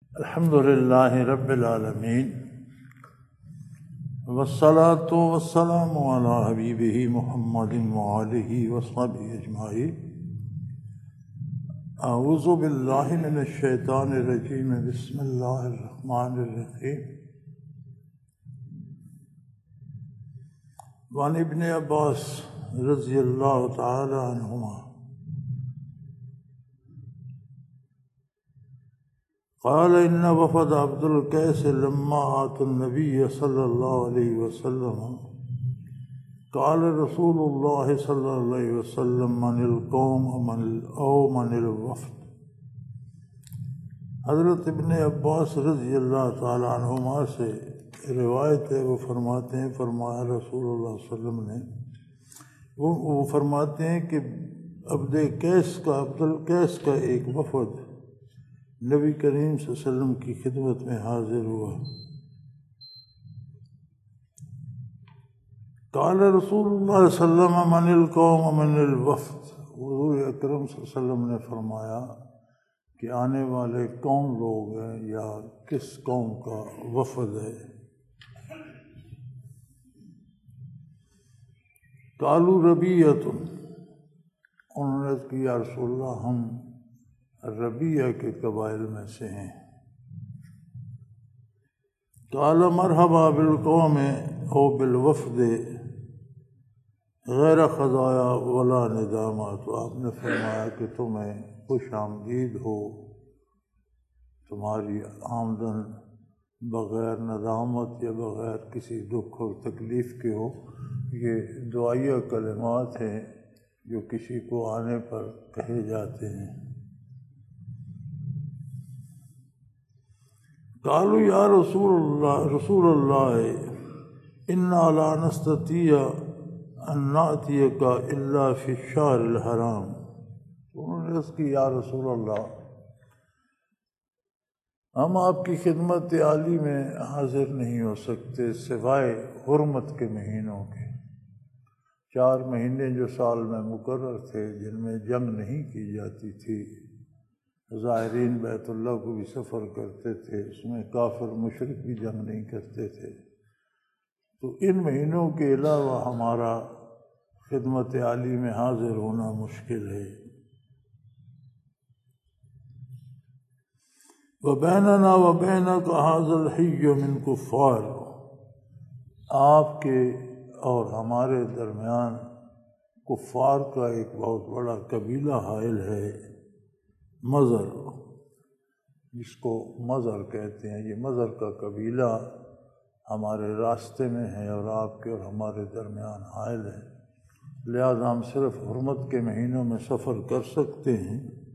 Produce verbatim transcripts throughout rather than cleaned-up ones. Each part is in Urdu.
الحمد للہ رب العالمین والصلاة والسلام علی حبیبہ محمد وآلہ وصحبہ اجمعین۔ اعوذ باللہ من الشیطان الرجیم، بسم اللہ الرحمن الرحیم۔ وعن ابن عباس رضی اللہ تعالی عنہما قال ان وفد عبد القیس لما آتوا النبی صلی اللہ علیہ وسلم قال رسول اللہ صلی اللہ علیہ وسلم من القوم او من الوفد۔ حضرت ابن عباس رضی اللہ تعالی عنہما سے روایت ہے، وہ فرماتے ہیں فرمایا رسول اللہ صلی اللہ علیہ وسلم نے، وہ وہ فرماتے ہیں کہ عبد قیس کا عبد القیس کا ایک وفد نبی کریم صلی اللہ علیہ وسلم کی خدمت میں حاضر ہوا۔ قال رسول اللہ صلی اللہ علیہ وسلم من القوم من الوفد۔ حضور اکرم صلی اللہ علیہ وسلم نے فرمایا کہ آنے والے کون لوگ ہیں یا کس قوم کا وفد ہے؟ قالوا ربیعۃ، انہوں نے کہا یا رسول اللہ ہم ربیہ کے قبائل میں سے ہیں۔ قال مرحبا بالقوم او بالوفد غیر خزایا ولا ندامات۔ تو آپ نے فرمایا کہ تمہیں خوش آمدید ہو، تمہاری آمدن بغیر ندامت یا بغیر کسی دکھ اور تکلیف کے ہو۔ یہ دعائیہ کلمات ہیں جو کسی کو آنے پر کہے جاتے ہیں۔ قالوا یا رسول اللہ رسول اللہ انا لا نستطيع ان نأتيك الا في الشهر الحرام۔ انہوں نے عرض کی یا رسول اللہ ہم آپ کی خدمت عالی میں حاضر نہیں ہو سکتے سوائے حرمت کے مہینوں کے۔ چار مہینے جو سال میں مقرر تھے جن میں جنگ نہیں کی جاتی تھی، زائرین بیت اللہ کو بھی سفر کرتے تھے، اس میں کافر مشرک بھی جنگ نہیں کرتے تھے، تو ان مہینوں کے علاوہ ہمارا خدمت عالی میں حاضر ہونا مشکل ہے۔ وَبَيْنَنَا وَبَيْنَكَ هَذَا الْحِيُّ مِنْ كُفَّارٍ، آپ کے اور ہمارے درمیان کفار کا ایک بہت بڑا قبیلہ حائل ہے، مضر، جس کو مضر کہتے ہیں۔ یہ مضر کا قبیلہ ہمارے راستے میں ہے اور آپ کے اور ہمارے درمیان حائل ہے، لہذا ہم صرف حرمت کے مہینوں میں سفر کر سکتے ہیں۔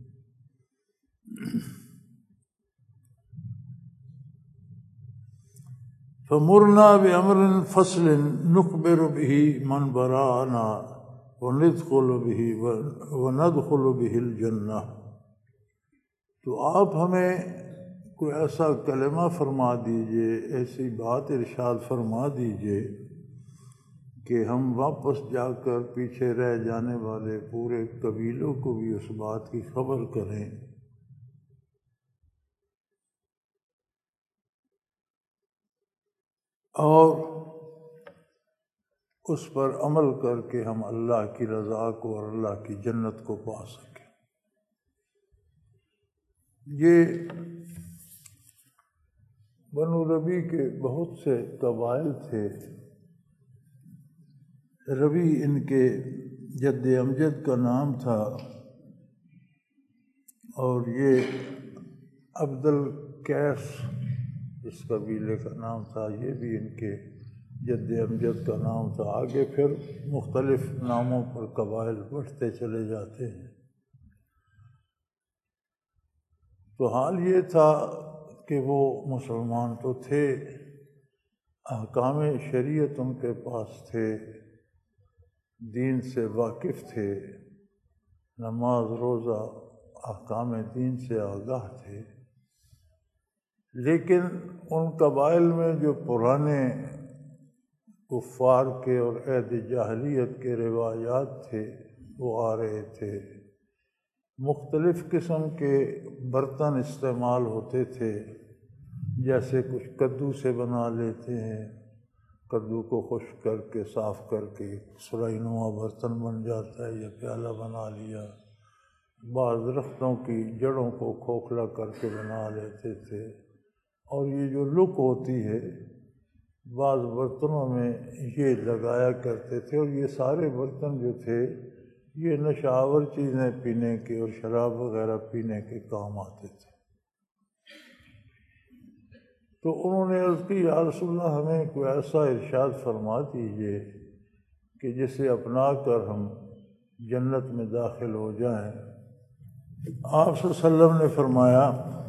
فَمُرْنَا بِأَمْرٍ فَصْلٍ نُخْبِرُ بِهِ مَنْ بَرَانَا وَنَدْخُلُ بِهِ وَنَدْخُلُ بِهِ الْجَنَّةِ۔ تو آپ ہمیں کوئی ایسا کلمہ فرما دیجئے، ایسی بات ارشاد فرما دیجئے کہ ہم واپس جا کر پیچھے رہ جانے والے پورے قبیلوں کو بھی اس بات کی خبر کریں۔ اور اس پر عمل کر کے ہم اللہ کی رضا کو اور اللہ کی جنت کو پا سکیں۔ یہ بنو ربی کے بہت سے قبائل تھے۔ ربی ان کے جد امجد کا نام تھا، اور یہ عبد القیس اس قبیلے کا نام تھا، یہ بھی ان کے جد امجد کا نام تھا۔ آگے پھر مختلف ناموں پر قبائل بڑھتے چلے جاتے ہیں۔ تو حال یہ تھا کہ وہ مسلمان تو تھے، احکام شریعت ان کے پاس تھے، دین سے واقف تھے، نماز روزہ احکام دین سے آگاہ تھے، لیکن ان قبائل میں جو پرانے کفار کے اور عہد جاہلیت کے روایات تھے وہ آ رہے تھے۔ مختلف قسم کے برتن استعمال ہوتے تھے، جیسے کچھ کدو سے بنا لیتے ہیں، کدو کو خشک کر کے صاف کر کے سرائی نما برتن بن جاتا ہے یا پیالہ بنا لیا، بعض درختوں کی جڑوں کو کھوکھلا کر کے بنا لیتے تھے، اور یہ جو لک ہوتی ہے بعض برتنوں میں یہ لگایا کرتے تھے، اور یہ سارے برتن جو تھے یہ نشاور چیزیں پینے کے اور شراب وغیرہ پینے کے کام آتے تھے۔ تو انہوں نے عرض کی یا رسول اللہ ہمیں کوئی ایسا ارشاد فرما دیجیے کہ جسے اپنا کر ہم جنت میں داخل ہو جائیں۔ آپ صلی اللہ علیہ وسلم نے فرمایا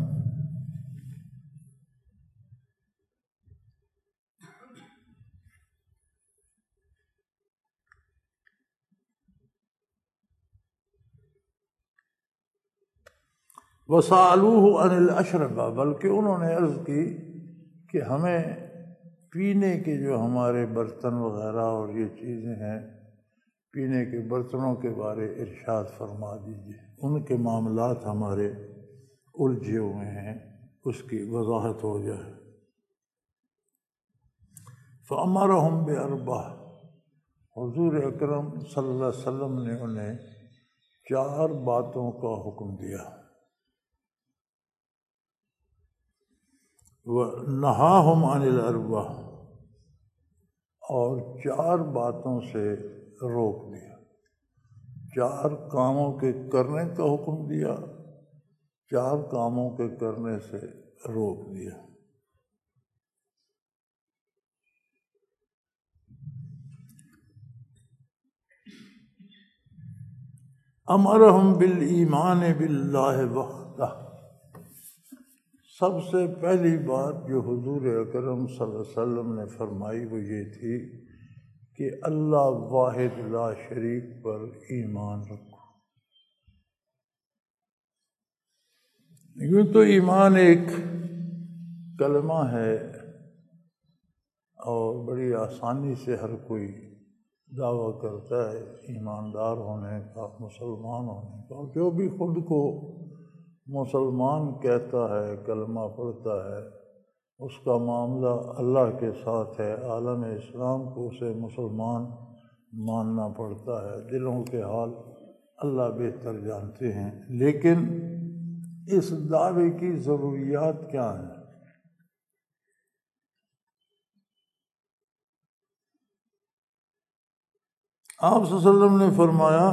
وَسَأَلُوهُ عَنِ الْأَشْرِبَةِ، بلکہ انہوں نے عرض کی کہ ہمیں پینے کے جو ہمارے برتن وغیرہ اور یہ چیزیں ہیں، پینے کے برتنوں کے بارے ارشاد فرما دیجیے، ان کے معاملات ہمارے الجھے ہوئے ہیں، اس کی وضاحت ہو جائے۔ فَأَمَرَهُمْ بِأَرْبَعٍ، حضور اکرم صلی اللہ علیہ وسلم نے انہیں چار باتوں کا حکم دیا۔ وَنَهَاهُمْ عَنِ الْأَرْبَعِ، اور چار باتوں سے روک دیا، چار کاموں کے کرنے کا حکم دیا، چار کاموں کے کرنے سے روک دیا۔ امرہم بالایمان باللہ وحدہ، سب سے پہلی بات جو حضور اکرم صلی اللہ علیہ وسلم نے فرمائی وہ یہ تھی کہ اللہ واحد لا شریک پر ایمان رکھو۔ یوں تو ایمان ایک کلمہ ہے اور بڑی آسانی سے ہر کوئی دعویٰ کرتا ہے ایماندار ہونے کا، مسلمان ہونے کا، اور جو بھی خود کو مسلمان کہتا ہے، کلمہ پڑھتا ہے، اس کا معاملہ اللہ کے ساتھ ہے، عالم اسلام کو اسے مسلمان ماننا پڑتا ہے، دلوں کے حال اللہ بہتر جانتے ہیں۔ لیکن اس دعوے کی ضروریات کیا ہیں؟ آپ صلی اللہ علیہ وسلم نے فرمایا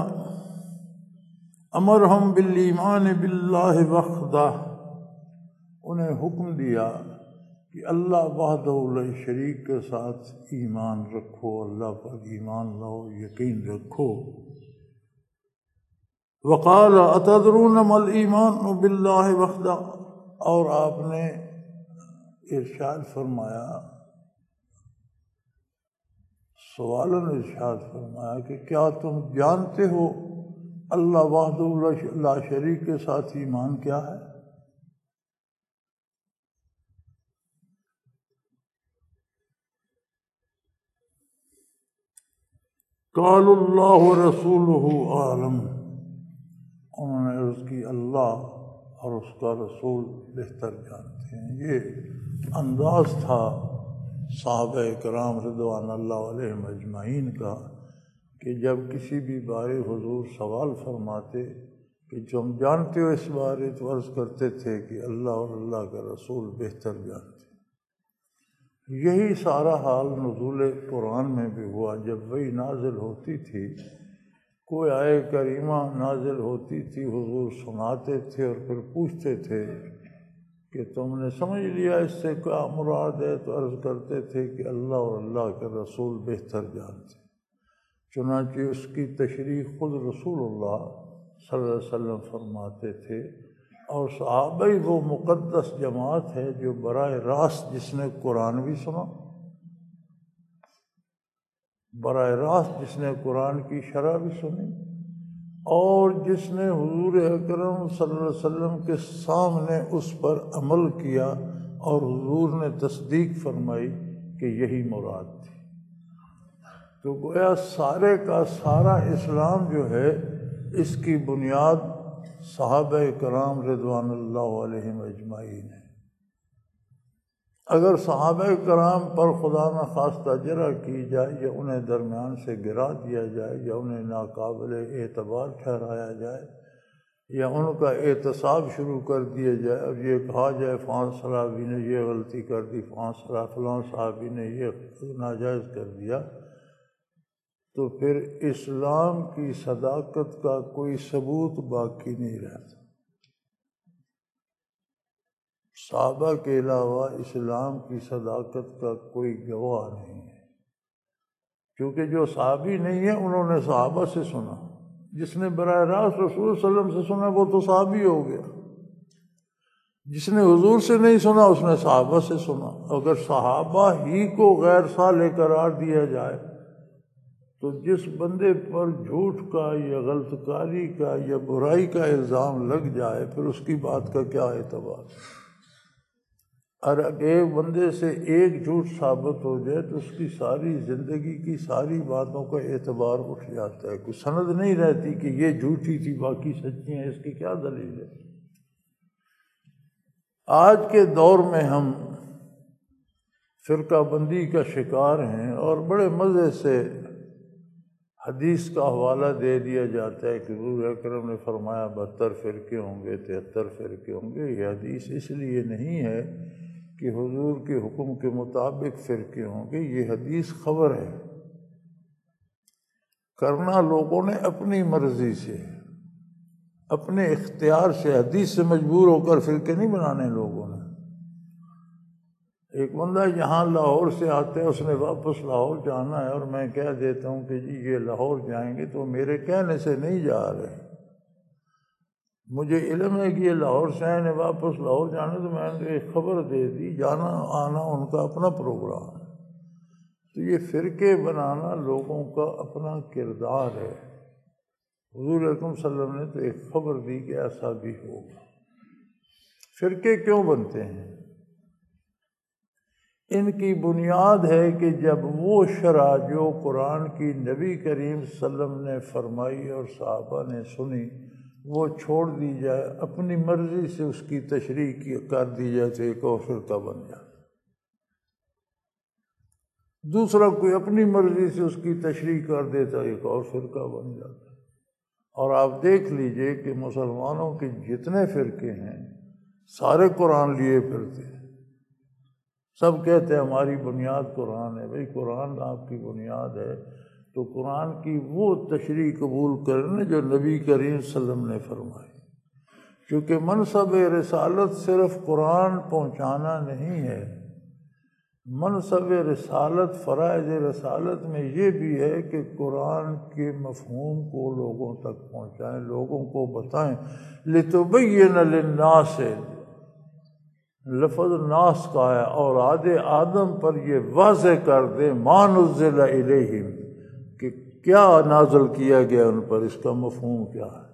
امرہم بالایمان باللہ وحدہ، انہیں حکم دیا کہ اللہ وحدہ لا شریک کے ساتھ ایمان رکھو، اللہ پر ایمان لاؤ، یقین رکھو۔ وقال اتدرون ما الایمان باللہ وحدہ، اور آپ نے ارشاد فرمایا، سوالن ارشاد فرمایا کہ کیا تم جانتے ہو اللہ وحدہ لا شریک کے ساتھ ایمان کیا ہے؟ قال اللہ ورسولہ اعلم، انہوں نے عرض کی اللہ اور اس کا رسول بہتر جانتے ہیں۔ یہ انداز تھا صحابہ کرام رضوان اللہ علیہم اجمعین کا کہ جب کسی بھی بارے حضور سوال فرماتے کہ تم جانتے ہو اس بارے، تو عرض کرتے تھے کہ اللہ اور اللہ کا رسول بہتر جانتے ہیں۔ یہی سارا حال نزول قرآن میں بھی ہوا، جب وہی نازل ہوتی تھی، کوئی آئے کریمہ نازل ہوتی تھی، حضور سناتے تھے اور پھر پوچھتے تھے کہ تم نے سمجھ لیا اس سے کیا مراد ہے؟ تو عرض کرتے تھے کہ اللہ اور اللہ کے رسول بہتر جانتے ہیں۔ چنانچہ اس کی تشریح خود رسول اللہ صلی اللہ علیہ وسلم فرماتے تھے، اور صحابہ ہی وہ مقدس جماعت ہے جو براہ راست جس نے قرآن بھی سنا، براہ راست جس نے قرآن کی شرح بھی سنی، اور جس نے حضور اکرم صلی اللہ علیہ وسلم کے سامنے اس پر عمل کیا اور حضور نے تصدیق فرمائی کہ یہی مراد تھی۔ تو گویا سارے کا سارا اسلام جو ہے اس کی بنیاد صحابہ کرام رضوان اللہ علیہم اجمعین ہے۔ اگر صحابہ کرام پر خدا نہ خواستہ جرح کی جائے یا انہیں درمیان سے گرا دیا جائے یا انہیں ناقابل اعتبار ٹھہرایا جائے یا ان کا احتساب شروع کر دیا جائے، اب یہ کہا جائے فلاں صحابی نے یہ غلطی کر دی، فلاں فلاں صحابی نے یہ ناجائز کر دیا، تو پھر اسلام کی صداقت کا کوئی ثبوت باقی نہیں رہتا۔ صحابہ کے علاوہ اسلام کی صداقت کا کوئی گواہ نہیں ہے، کیونکہ جو صحابی نہیں ہے انہوں نے صحابہ سے سنا۔ جس نے براہ راست رسول صلی اللہ علیہ وسلم سے سنا وہ تو صحابی ہو گیا، جس نے حضور سے نہیں سنا اس نے صحابہ سے سنا۔ اگر صحابہ ہی کو غیر صالح قرار دیا جائے تو جس بندے پر جھوٹ کا یا غلط کاری کا یا برائی کا الزام لگ جائے پھر اس کی بات کا کیا اعتبار؟ اور اگر ایک بندے سے ایک جھوٹ ثابت ہو جائے تو اس کی ساری زندگی کی ساری باتوں کا اعتبار اٹھ جاتا ہے، کوئی سند نہیں رہتی کہ یہ جھوٹی تھی باقی سچی ہیں، اس کی کیا دلیل ہے؟ آج کے دور میں ہم فرقہ بندی کا شکار ہیں اور بڑے مزے سے حدیث کا حوالہ دے دیا جاتا ہے کہ حضور اکرم نے فرمایا بہتر فرقے ہوں گے، تہتر فرقے ہوں گے۔ یہ حدیث اس لیے نہیں ہے کہ حضور کے حکم کے مطابق فرقے ہوں گے، یہ حدیث خبر ہے۔ کرنا لوگوں نے اپنی مرضی سے، اپنے اختیار سے، حدیث سے مجبور ہو کر فرقے نہیں بنانے لوگوں نے۔ ایک بندہ یہاں لاہور سے آتا ہے، اس نے واپس لاہور جانا ہے اور میں کہہ دیتا ہوں کہ جی یہ لاہور جائیں گے، تو میرے کہنے سے نہیں جا رہے، مجھے علم ہے کہ یہ لاہور سے آئے نے واپس لاہور جانا، تو میں نے ایک خبر دے دی، جانا آنا ان کا اپنا پروگرام ہے۔ تو یہ فرقے بنانا لوگوں کا اپنا کردار ہے۔ حضور اکرم صلی اللہ علیہ وسلم نے تو ایک خبر دی کہ ایسا بھی ہوگا۔ فرقے کیوں بنتے ہیں؟ ان کی بنیاد ہے کہ جب وہ شرع جو قرآن کی نبی کریم صلی اللہ علیہ وسلم نے فرمائی اور صحابہ نے سنی وہ چھوڑ دی جائے، اپنی مرضی سے اس کی تشریح کر دی جائے تو ایک اور فرقہ بن جاتا۔ دوسرا کوئی اپنی مرضی سے اس کی تشریح کر دیتا ایک اور فرقہ بن جاتا۔ اور آپ دیکھ لیجئے کہ مسلمانوں کے جتنے فرقے ہیں سارے قرآن لیے پھرتے ہیں، سب کہتے ہیں ہماری بنیاد قرآن ہے۔ بھئی قرآن آپ کی بنیاد ہے تو قرآن کی وہ تشریح قبول کریں جو نبی کریم صلی اللہ علیہ وسلم نے فرمائی، کیونکہ منصب رسالت صرف قرآن پہنچانا نہیں ہے، منصب رسالت، فرائض رسالت میں یہ بھی ہے کہ قرآن کے مفہوم کو لوگوں تک پہنچائیں، لوگوں کو بتائیں۔ لِتُبَيِّنَ لِلنَّاسِ، لفظ ناس کا ہے، اولاد آدم پر یہ واضح کر دے مَا نُزِّلَ إِلَيْهِمْ کہ کیا نازل کیا گیا ان پر، اس کا مفہوم کیا ہے۔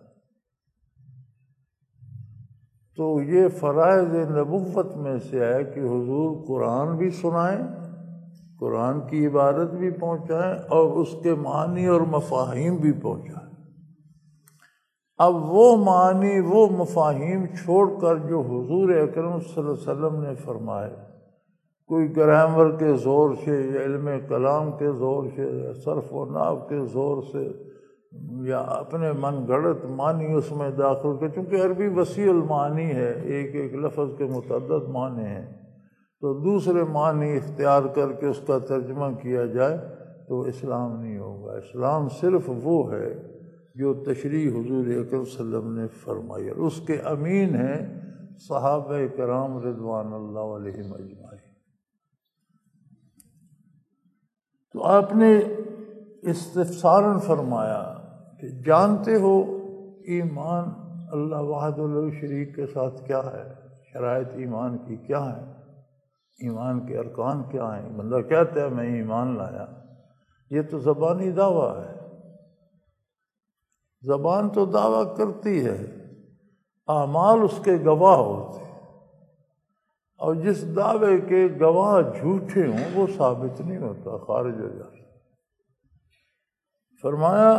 تو یہ فرائض نبوت میں سے ہے کہ حضور قرآن بھی سنائیں، قرآن کی عبادت بھی پہنچائیں اور اس کے معنی اور مفاہیم بھی پہنچائیں۔ اب وہ معنی وہ مفاہیم چھوڑ کر جو حضور اکرم صلی اللہ علیہ وسلم نے فرمائے، کوئی گرامر کے زور سے یا علم کلام کے زور سے یا صرف و نحو کے زور سے یا اپنے من گھڑت معنی اس میں داخل کر، چونکہ عربی وسیع المعانی ہے، ایک ایک لفظ کے متعدد معنی ہیں، تو دوسرے معنی اختیار کر کے اس کا ترجمہ کیا جائے تو اسلام نہیں ہوگا۔ اسلام صرف وہ ہے جو تشریح حضور اکرم صلی اللہ علیہ وسلم نے فرمائی، اور اس کے امین ہیں صحابہ کرام رضوان اللہ علیہم اجمعین۔ تو آپ نے استفساراً فرمایا کہ جانتے ہو ایمان اللہ وحدہ لا شریک کے ساتھ کیا ہے، شرائط ایمان کی کیا ہے، ایمان کے ارکان کیا ہیں؟ بندہ کہتا ہے میں ایمان لایا، یہ تو زبانی دعویٰ ہے، زبان تو دعویٰ کرتی ہے، اعمال اس کے گواہ ہوتے ہیں، اور جس دعوے کے گواہ جھوٹے ہوں وہ ثابت نہیں ہوتا، خارج ہو جاتا۔ فرمایا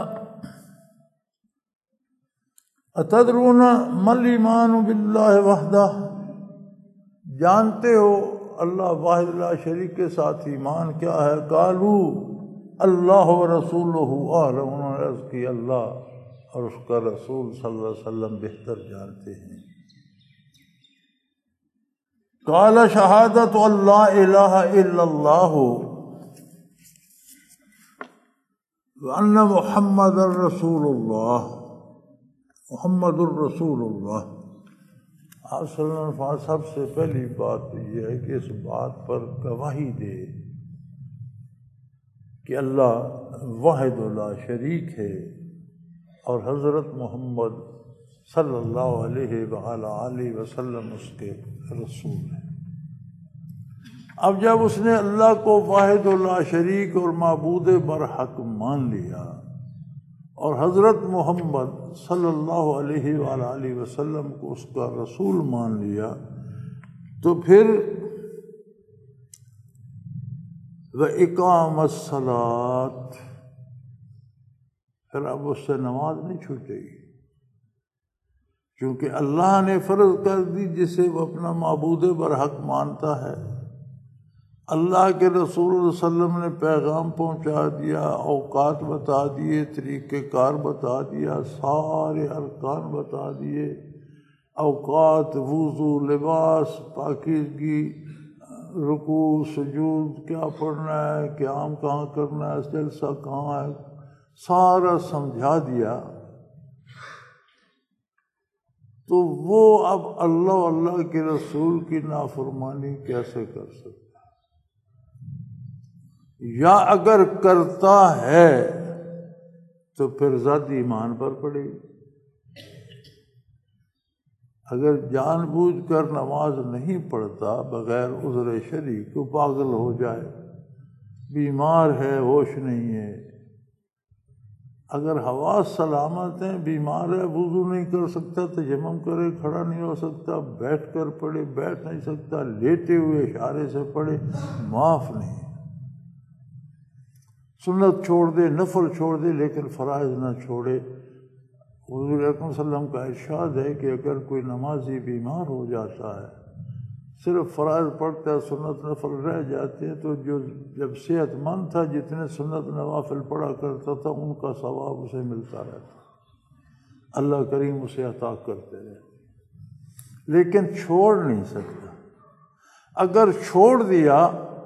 اتدرون ما الایمان باللہ وحدہ، جانتے ہو اللہ واحد لا شریک کے ساتھ ایمان کیا ہے؟ قالو اللہ و رسولہ اعلم، انہوں نے عرض کی اللہ اور اس کا رسول صلی اللہ علیہ وسلم بہتر جانتے ہیں۔ قال شہادت اللہ الہ الا اللہ وان محمد الرسول اللہ، محمد الرسول اللہ۔ آپ صلی اللہ علیہ وسلم سب سے پہلی بات تو یہ ہے کہ اس بات پر گواہی دے کہ اللہ واحد لا شریک ہے اور حضرت محمد صلی اللہ علیہ وآلہ آلہ وسلم اس کے رسول ہیں۔ اب جب اس نے اللہ کو واحد لا شریک اور معبود برحق مان لیا اور حضرت محمد صلی اللہ علیہ وآلہ وسلم کو اس کا رسول مان لیا، تو پھر وَإِقَامَ الصَّلَاةِ، پھر اب اس سے نماز نہیں چھوٹے گی، کیونکہ اللہ نے فرض کر دی جسے وہ اپنا معبود برحق مانتا ہے۔ اللہ کے رسول صلی اللہ علیہ وسلم نے پیغام پہنچا دیا، اوقات بتا دیے، طریقہ کار بتا دیا، سارے ارکان بتا دیے، اوقات، وضو، لباس، پاکیزگی، رکوع، سجود، کیا پڑھنا ہے، قیام کہاں کرنا ہے، جلسہ کہاں ہے، سارا سمجھا دیا۔ تو وہ اب اللہ اللہ کے رسول کی نافرمانی کیسے کر سکتا؟ یا اگر کرتا ہے تو پھر ذات ایمان پر پڑے گی۔ اگر جان بوجھ کر نماز نہیں پڑھتا بغیر عذر شرعی، تو پاگل ہو جائے، بیمار ہے، ہوش نہیں ہے، اگر حواس سلامت ہیں، بیمار ہے، وضو نہیں کر سکتا، تیمم کرے، کھڑا نہیں ہو سکتا، بیٹھ کر پڑھے، بیٹھ نہیں سکتا، لیٹے ہوئے اشارے سے پڑھے، معاف نہیں۔ سنت چھوڑ دے، نفل چھوڑ دے، لیکن فرائض نہ چھوڑے۔ حضور اکرم صلی اللہ علیہ وسلم کا ارشاد ہے کہ اگر کوئی نمازی بیمار ہو جاتا ہے، صرف فرائض پڑھتا ہے، سنت نفل رہ جاتے ہیں، تو جو جب صحت مند تھا جتنے سنت نوافل پڑھا کرتا تھا ان کا ثواب اسے ملتا رہتا، اللہ کریم اسے عطا کرتے رہتے، لیکن چھوڑ نہیں سکتا۔ اگر چھوڑ دیا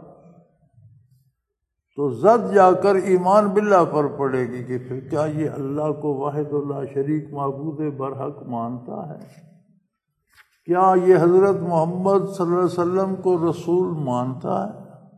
تو زد جا کر ایمان باللہ پر پڑے گی کہ پھر کیا یہ اللہ کو واحد لا شریک معبود برحق مانتا ہے؟ کیا یہ حضرت محمد صلی اللہ علیہ وسلم کو رسول مانتا ہے؟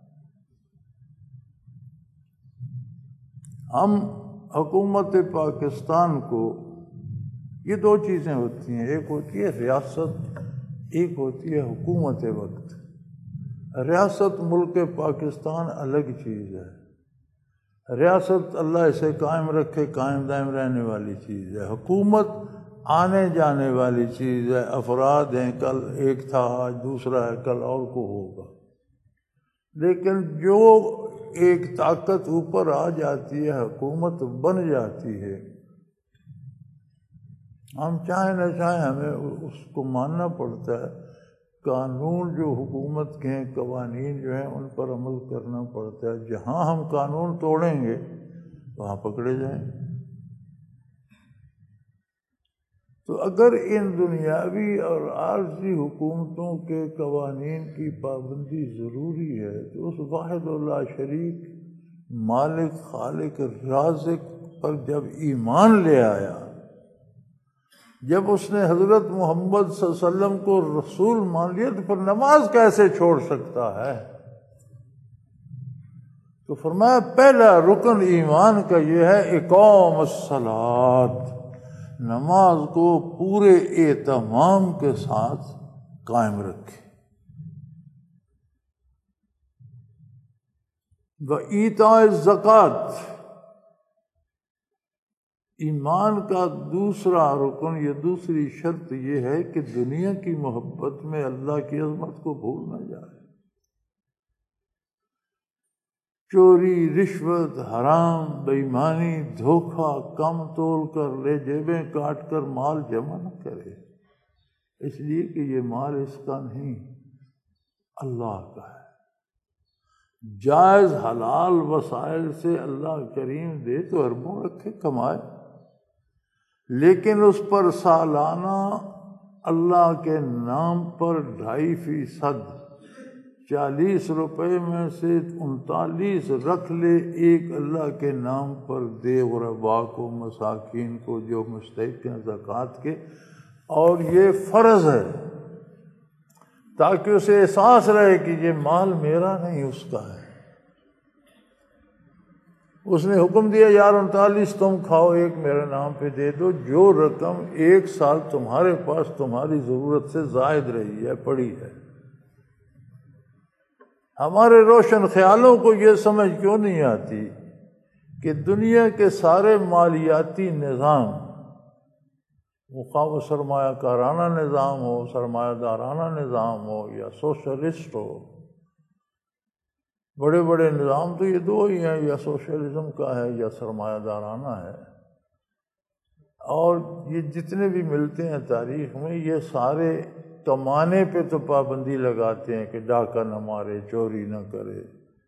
ہم حکومت پاکستان کو، یہ دو چیزیں ہوتی ہیں، ایک ہوتی ہے ریاست، ایک ہوتی ہے حکومت وقت۔ ریاست ملک پاکستان الگ چیز ہے، ریاست اللہ اسے قائم رکھے، قائم دائم رہنے والی چیز ہے۔ حکومت آنے جانے والی چیز ہے، افراد ہیں، کل ایک تھا آج دوسرا ہے، کل اور کو ہوگا۔ لیکن جو ایک طاقت اوپر آ جاتی ہے، حکومت بن جاتی ہے، ہم چاہیں نہ چاہیں ہمیں اس کو ماننا پڑتا ہے۔ قانون جو حکومت کے ہیں، قوانین جو ہیں، ان پر عمل کرنا پڑتا ہے۔ جہاں ہم قانون توڑیں گے وہاں پکڑے جائیں۔ تو اگر ان دنیاوی اور عارضی حکومتوں کے قوانین کی پابندی ضروری ہے، تو اس واحد لا شریک مالک، خالق، رازق پر جب ایمان لے آیا، جب اس نے حضرت محمد صلی اللہ علیہ وسلم کو رسول مان لیا، تو پھر نماز کیسے چھوڑ سکتا ہے؟ تو فرمایا پہلا رکن ایمان کا یہ ہے اقام الصلاۃ، نماز کو پورے اہتمام کے ساتھ قائم رکھے۔ وَإِيتَاءِ الزَّکَاۃ، ایمان کا دوسرا رکن یا دوسری شرط یہ ہے کہ دنیا کی محبت میں اللہ کی عظمت کو بھول نہ جائے۔ چوری، رشوت، حرام، بے ایمانی، دھوکہ، کم تول کر لے، جیبیں کاٹ کر مال جمع نہ کرے، اس لیے کہ یہ مال اس کا نہیں، اللہ کا ہے۔ جائز حلال وسائل سے اللہ کریم دے تو اربوں رکھے کمائے، لیکن اس پر سالانہ اللہ کے نام پر ڈھائی فیصد چالیس روپے میں سے انتالیس رکھ لے، ایک اللہ کے نام پر دے غربا کو، مساکین کو، جو مستحق ہیں زکوٰۃ کے، اور یہ فرض ہے تاکہ اسے احساس رہے کہ یہ مال میرا نہیں اس کا ہے۔ اس نے حکم دیا یار انتالیس تم کھاؤ، ایک میرے نام پہ دے دو، جو رقم ایک سال تمہارے پاس تمہاری ضرورت سے زائد رہی ہے، پڑی ہے۔ ہمارے روشن خیالوں کو یہ سمجھ کیوں نہیں آتی کہ دنیا کے سارے مالیاتی نظام، خواہ وہ سرمایہ کارانہ نظام ہو، سرمایہ دارانہ نظام ہو، یا سوشلسٹ ہو، بڑے بڑے نظام تو یہ دو ہی ہیں، یا سوشلزم کا ہے یا سرمایہ دارانہ ہے، اور یہ جتنے بھی ملتے ہیں تاریخ میں، یہ سارے کمانے پہ تو پابندی لگاتے ہیں کہ ڈاکہ نہ مارے، چوری نہ کرے۔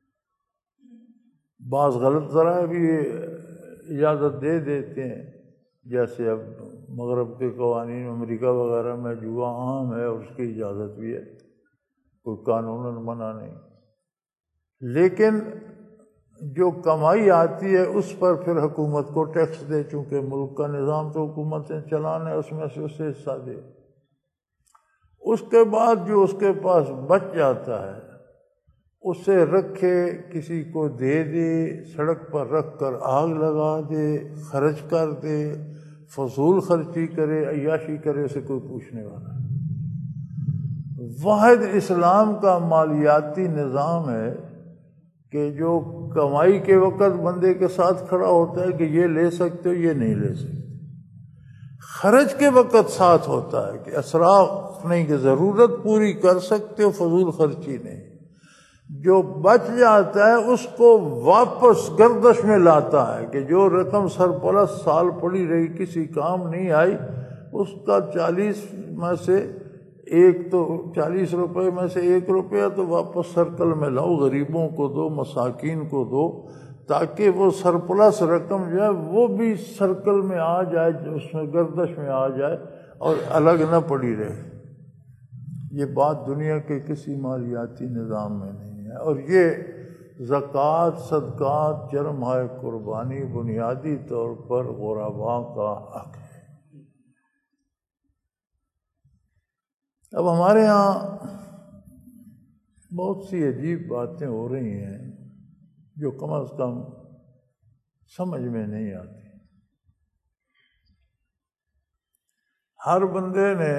بعض غلط ذرائع بھی اجازت دے دیتے ہیں، جیسے اب مغرب کے قوانین امریکہ وغیرہ میں جوا عام ہے اور اس کی اجازت بھی ہے، کوئی قانوناً منع نہیں، لیکن جو کمائی آتی ہے اس پر پھر حکومت کو ٹیکس دے، چونکہ ملک کا نظام تو حکومتیں چلانا ہے، اس میں سے اسے حصہ دے۔ اس کے بعد جو اس کے پاس بچ جاتا ہے اسے رکھے، کسی کو دے دے، سڑک پر رکھ کر آگ لگا دے، خرچ کر دے، فضول خرچی کرے، عیاشی کرے، اسے کوئی پوچھنے والا نہیں۔ واحد اسلام کا مالیاتی نظام ہے کہ جو کمائی کے وقت بندے کے ساتھ کھڑا ہوتا ہے کہ یہ لے سکتے ہو، یہ نہیں لے سکتے، خرچ کے وقت ساتھ ہوتا ہے کہ اسراف نہیں، کہ ضرورت پوری کر سکتے ہو، فضول خرچی نہیں۔ جو بچ جاتا ہے اس کو واپس گردش میں لاتا ہے کہ جو رقم سرپلس سال پڑی رہی، کسی کام نہیں آئی، اس کا چالیس میں سے ایک تو چالیس روپے میں سے ایک روپیہ تو واپس سرکل میں لاؤ، غریبوں کو دو، مساکین کو دو، تاکہ وہ سرپلس رقم جو ہے وہ بھی سرکل میں آ جائے، اس میں گردش میں آ جائے اور الگ نہ پڑی رہے۔ یہ بات دنیا کے کسی مالیاتی نظام میں نہیں ہے، اور یہ زکوٰۃ، صدقات، چرمہائے قربانی بنیادی طور پر غرباء کا حق ہے۔ اب ہمارے ہاں بہت سی عجیب باتیں ہو رہی ہیں جو کم از کم سمجھ میں نہیں آتی۔ ہر بندے نے،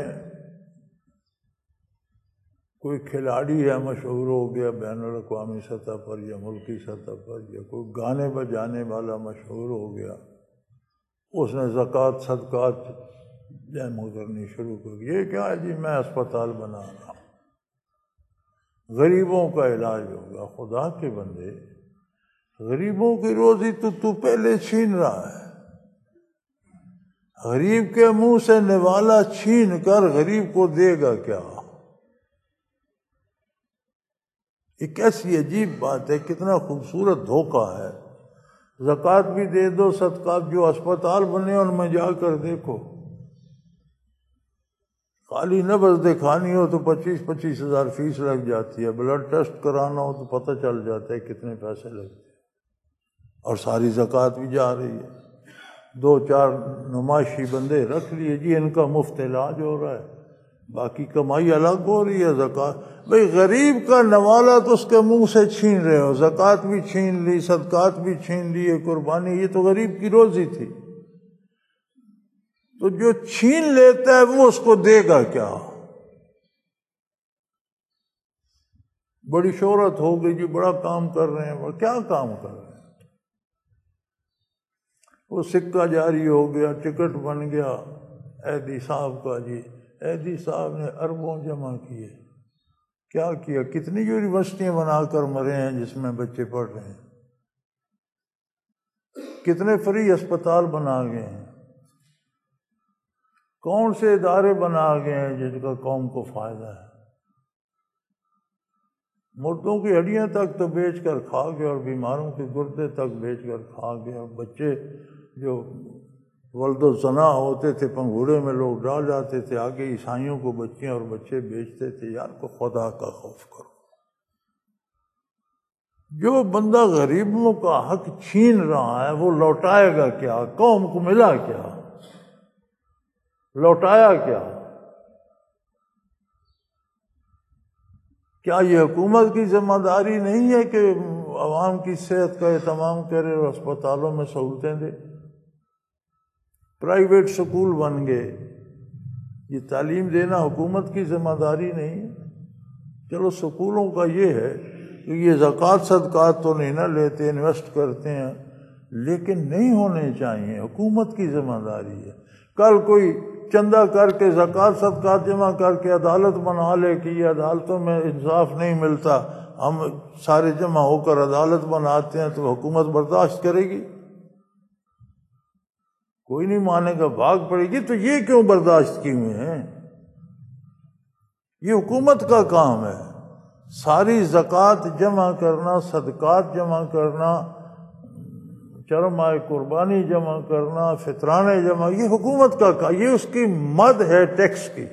کوئی کھلاڑی ہے مشہور ہو گیا بین الاقوامی سطح پر یا ملکی سطح پر، یا کوئی گانے بجانے والا مشہور ہو گیا، اس نے زکوٰۃ صدقات جمع کرنی شروع کر دی۔ یہ کیا ہے جی، میں اسپتال بنا رہا ہوں، غریبوں کا علاج ہوگا۔ خدا کے بندے، غریبوں کی روزی تو تو پہلے چھین رہا ہے۔ غریب کے منہ سے نوالا چھین کر غریب کو دے گا کیا؟ ایک ایسی عجیب بات ہے، کتنا خوبصورت دھوکہ ہے۔ زکوٰۃ بھی دے دو، صدقات، جو اسپتال بنے ان میں جا کر دیکھو، خالی نبض دکھانی ہو تو پچیس پچیس ہزار فیس لگ جاتی ہے، بلڈ ٹیسٹ کرانا ہو تو پتہ چل جاتا ہے کتنے پیسے لگتے ہیں، اور ساری زکوٰۃ بھی جا رہی ہے۔ دو چار نمائشی بندے رکھ لیے جی، ان کا مفت علاج ہو رہا ہے، باقی کمائی الگ ہو رہی ہے۔ زکوٰۃ بھئی غریب کا نوالا تو اس کے منہ سے چھین رہے ہو، زکوٰۃ بھی چھین لی، صدقات بھی چھین لی، قربانی، یہ تو غریب کی روزی تھی۔ تو جو چھین لیتا ہے وہ اس کو دے گا کیا؟ بڑی شہرت ہو گئی جی، بڑا کام کر رہے ہیں، کیا کام کر رہے ہیں؟ وہ سکہ جاری ہو گیا، ٹکٹ بن گیا ایدی صاحب کا، جی ایدی صاحب نے اربوں جمع کیے۔ کیا کیا؟ کتنی یونیورسٹیاں بنا کر مرے ہیں جس میں بچے پڑھ رہے ہیں، کتنے فری اسپتال بنا گئے ہیں، کون سے ادارے بنا گئے ہیں جن کا قوم کو فائدہ ہے۔ مردوں کی ہڈیاں تک تو بیچ کر کھا گئے، اور بیماروں کے گردے تک بیچ کر کھا گئے، اور بچے جو ولد و زنا ہوتے تھے پنگھوڑے میں لوگ ڈال جاتے تھے، آگے عیسائیوں کو بچیاں اور بچے بیچتے تھے۔ یار کو خدا کا خوف کرو۔ جو بندہ غریبوں کا حق چھین رہا ہے وہ لوٹائے گا کیا؟ قوم کو ملا کیا؟ لوٹایا کیا؟ کیا یہ حکومت کی ذمہ داری نہیں ہے کہ عوام کی صحت کا اہتمام کرے اور اسپتالوں میں سہولتیں دے؟ پرائیویٹ سکول بن گئے، یہ تعلیم دینا حکومت کی ذمہ داری نہیں ہے؟ چلو سکولوں کا یہ ہے کہ یہ زکوٰۃ صدقات تو نہیں نہ لیتے، انویسٹ کرتے ہیں، لیکن نہیں ہونے چاہیے، حکومت کی ذمہ داری ہے۔ کل کوئی چندہ کر کے زکوٰۃ صدقات جمع کر کے عدالت بنا لے کہ یہ عدالتوں میں انصاف نہیں ملتا، ہم سارے جمع ہو کر عدالت بناتے ہیں، تو حکومت برداشت کرے گی؟ کوئی نہیں مانے گا، بھاگ پڑے گی۔ تو یہ کیوں برداشت کیے ہوئے ہیں؟ یہ حکومت کا کام ہے، ساری زکوٰۃ جمع کرنا، صدقات جمع کرنا، چرمائے قربانی جمع کرنا، فطرانے جمع، یہ حکومت کا کام، یہ اس کی مد ہے ٹیکس کی۔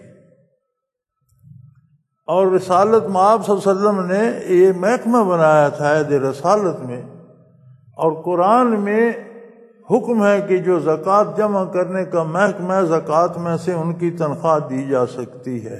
اور رسالت مآب صلی اللہ علیہ وسلم نے یہ محکمہ بنایا تھا عہد رسالت میں، اور قرآن میں حکم ہے کہ جو زکوٰۃ جمع کرنے کا محکمہ ہے، زکوٰۃ میں سے ان کی تنخواہ دی جا سکتی ہے۔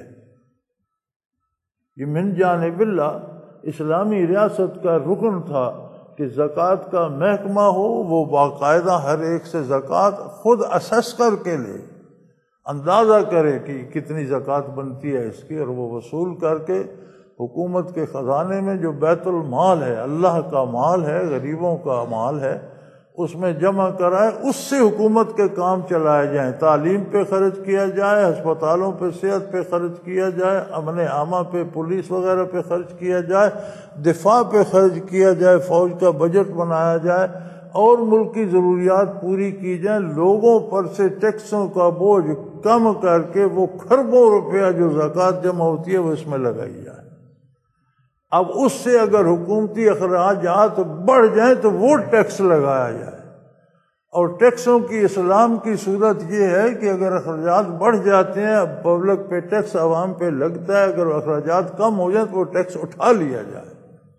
یہ من جانب اللہ اسلامی ریاست کا رکن تھا کہ زکوٰۃ کا محکمہ ہو، وہ باقاعدہ ہر ایک سے زکوٰۃ خود اسیس کر کے لے، اندازہ کرے کہ کتنی زکوٰۃ بنتی ہے اس کی، اور وہ وصول کر کے حکومت کے خزانے میں جو بیت المال ہے، اللہ کا مال ہے، غریبوں کا مال ہے، اس میں جمع کرائے، اس سے حکومت کے کام چلائے جائیں، تعلیم پہ خرچ کیا جائے، ہسپتالوں پہ، صحت پہ خرچ کیا جائے، امن عامہ پہ، پولیس وغیرہ پہ خرچ کیا جائے، دفاع پہ خرچ کیا جائے، فوج کا بجٹ بنایا جائے، اور ملک کی ضروریات پوری کی جائیں۔ لوگوں پر سے ٹیکسوں کا بوجھ کم کر کے وہ کھربوں روپیہ جو زکوٰۃ جمع ہوتی ہے وہ اس میں لگائی جائے۔ اب اس سے اگر حکومتی اخراجات بڑھ جائیں تو وہ ٹیکس لگایا جائے، اور ٹیکسوں کی اسلام کی صورت یہ ہے کہ اگر اخراجات بڑھ جاتے ہیں، پبلک پہ ٹیکس عوام پہ لگتا ہے، اگر اخراجات کم ہو جائیں تو وہ ٹیکس اٹھا لیا جائے۔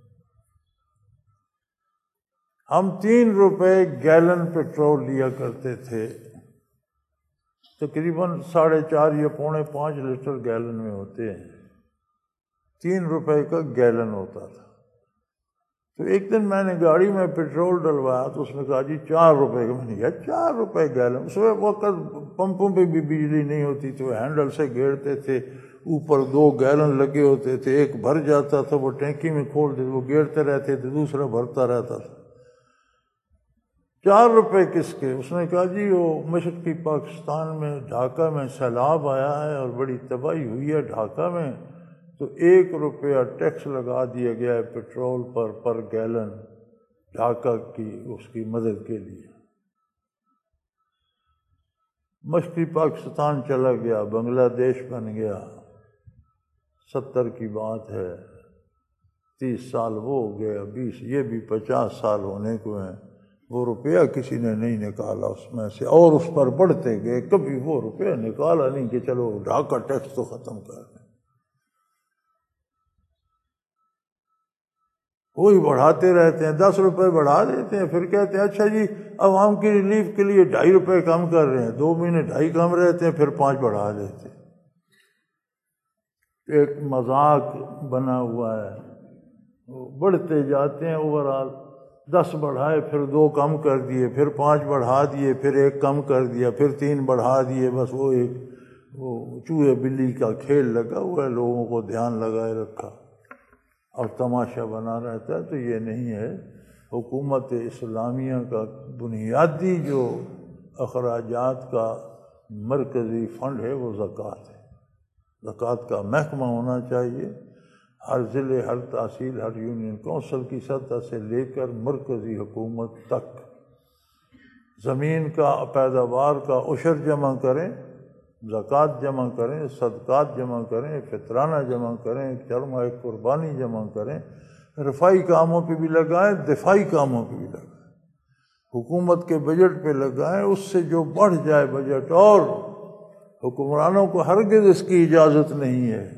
ہم تین روپے گیلن پیٹرول لیا کرتے تھے، تقریباً ساڑھے چار یا پونے پانچ لیٹر گیلن میں ہوتے ہیں، تین روپے کا گیلن ہوتا تھا۔ تو ایک دن میں نے گاڑی میں پیٹرول ڈلوایا تو اس نے کہا جی چار روپے کا۔ میں نے کہا چار روپے گیلن؟ اس وقت پمپوں پہ بھی بجلی نہیں ہوتی تو ہینڈل سے گھیرتے تھے، اوپر دو گیلن لگے ہوتے تھے، ایک بھر جاتا تھا وہ ٹینکی میں کھول دیتے، وہ گھیرتے رہتے تھے، دوسرا بھرتا رہتا تھا۔ چار روپے کس کے؟ اس نے کہا جی وہ مشرقی پاکستان میں ڈھاکہ میں سیلاب آیا ہے اور بڑی تباہی ہوئی ہے ڈھاکہ میں، تو ایک روپیہ ٹیکس لگا دیا گیا ہے پیٹرول پر پر گیلن، ڈھاکہ کی اس کی مدد کے لیے۔ مشرقی پاکستان چلا گیا، بنگلہ دیش بن گیا، ستر کی بات ہے، تیس سال وہ ہو گیا، بیس یہ بھی پچاس سال ہونے کو ہیں، وہ روپیہ کسی نے نہیں نکالا اس میں سے، اور اس پر بڑھتے گئے، کبھی وہ روپیہ نکالا نہیں کہ چلو ڈھاکہ ٹیکس تو ختم کر دیں۔ وہی بڑھاتے رہتے ہیں، دس روپے بڑھا دیتے ہیں، پھر کہتے ہیں اچھا جی عوام کی ریلیف کے لیے ڈھائی روپے کم کر رہے ہیں، دو مہینے ڈھائی کم رہتے ہیں، پھر پانچ بڑھا دیتے ہیں۔ ایک مذاق بنا ہوا ہے، بڑھتے جاتے ہیں، اوورآل دس بڑھائے، پھر دو کم کر دیے، پھر پانچ بڑھا دیے، پھر ایک کم کر دیا، پھر تین بڑھا دیے، بس وہ ایک وہ چوہے بلی کا کھیل لگا ہوا ہے، لوگوں کو دھیان لگائے رکھا اور تماشا بنا رہتا ہے۔ تو یہ نہیں ہے، حکومت اسلامیہ کا بنیادی جو اخراجات کا مرکزی فنڈ ہے وہ زکوٰۃ ہے۔ زکوٰۃ کا محکمہ ہونا چاہیے، ہر ضلع، ہر تحصیل، ہر یونین کونسل کی سطح سے لے کر مرکزی حکومت تک۔ زمین کا پیداوار کا عشر جمع کریں، زکوٰۃ جمع کریں، صدقات جمع کریں، فطرانہ جمع کریں، چرمہ قربانی جمع کریں، رفائی کاموں پہ بھی لگائیں، دفاعی کاموں پہ بھی لگائیں، حکومت کے بجٹ پہ لگائیں، اس سے جو بڑھ جائے بجٹ، اور حکمرانوں کو ہرگز اس کی اجازت نہیں ہے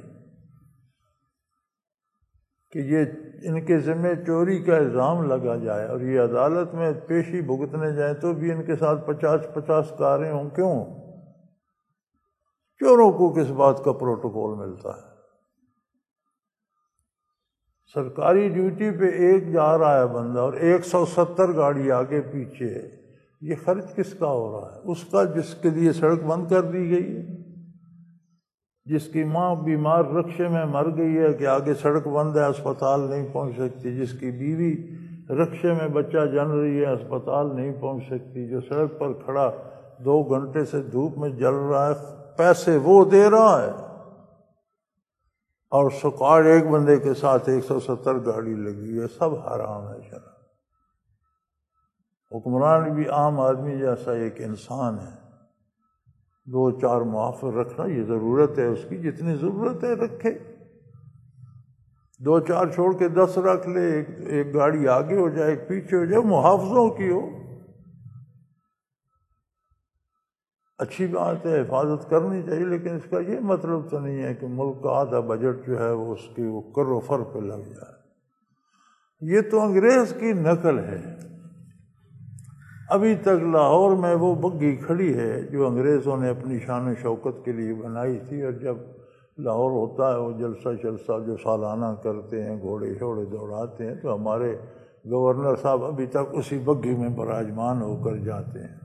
کہ یہ ان کے ذمہ چوری کا الزام لگا جائے اور یہ عدالت میں پیشی بھگتنے جائیں تو بھی ان کے ساتھ پچاس پچاس کاریں ہوں۔ کیوں؟ چوروں کو کس بات کا پروٹوکول ملتا ہے؟ سرکاری ڈیوٹی پہ ایک جا رہا ہے بندہ اور ایک سو ستر گاڑی آگے پیچھے ہے، یہ خرچ کس کا ہو رہا ہے؟ اس کا جس کے لیے سڑک بند کر دی گئی ہے، جس کی ماں بیمار رکشے میں مر گئی ہے کہ آگے سڑک بند ہے، اسپتال نہیں پہنچ سکتی، جس کی بیوی رکشے میں بچہ جن رہی ہے، اسپتال نہیں پہنچ سکتی، جو سڑک پر کھڑا دو گھنٹے سے دھوپ میں جل رہا ہے، پیسے وہ دے رہا ہے، اور سکاڑ ایک بندے کے ساتھ ایک سو ستر گاڑی لگی ہے، سب حرام ہے شرع۔ حکمران بھی عام آدمی جیسا ایک انسان ہے، دو چار محافظ رکھنا یہ ضرورت ہے اس کی، جتنی ضرورت ہے رکھے، دو چار چھوڑ کے دس رکھ لے، ایک ایک گاڑی آگے ہو جائے ایک پیچھے ہو جائے، محافظوں کی ہو، اچھی بات ہے، حفاظت کرنی چاہیے، لیکن اس کا یہ مطلب تو نہیں ہے کہ ملک کا آدھا بجٹ جو ہے وہ اس کی وہ کر و فر پہ لگ جائے۔ یہ تو انگریز کی نقل ہے۔ ابھی تک لاہور میں وہ بگھی کھڑی ہے جو انگریزوں نے اپنی شان و شوکت کے لیے بنائی تھی، اور جب لاہور ہوتا ہے وہ جلسہ جلسہ جو سالانہ کرتے ہیں، گھوڑے شوڑے دوڑاتے ہیں، تو ہمارے گورنر صاحب ابھی تک اسی بگھی میں براجمان ہو کر جاتے ہیں۔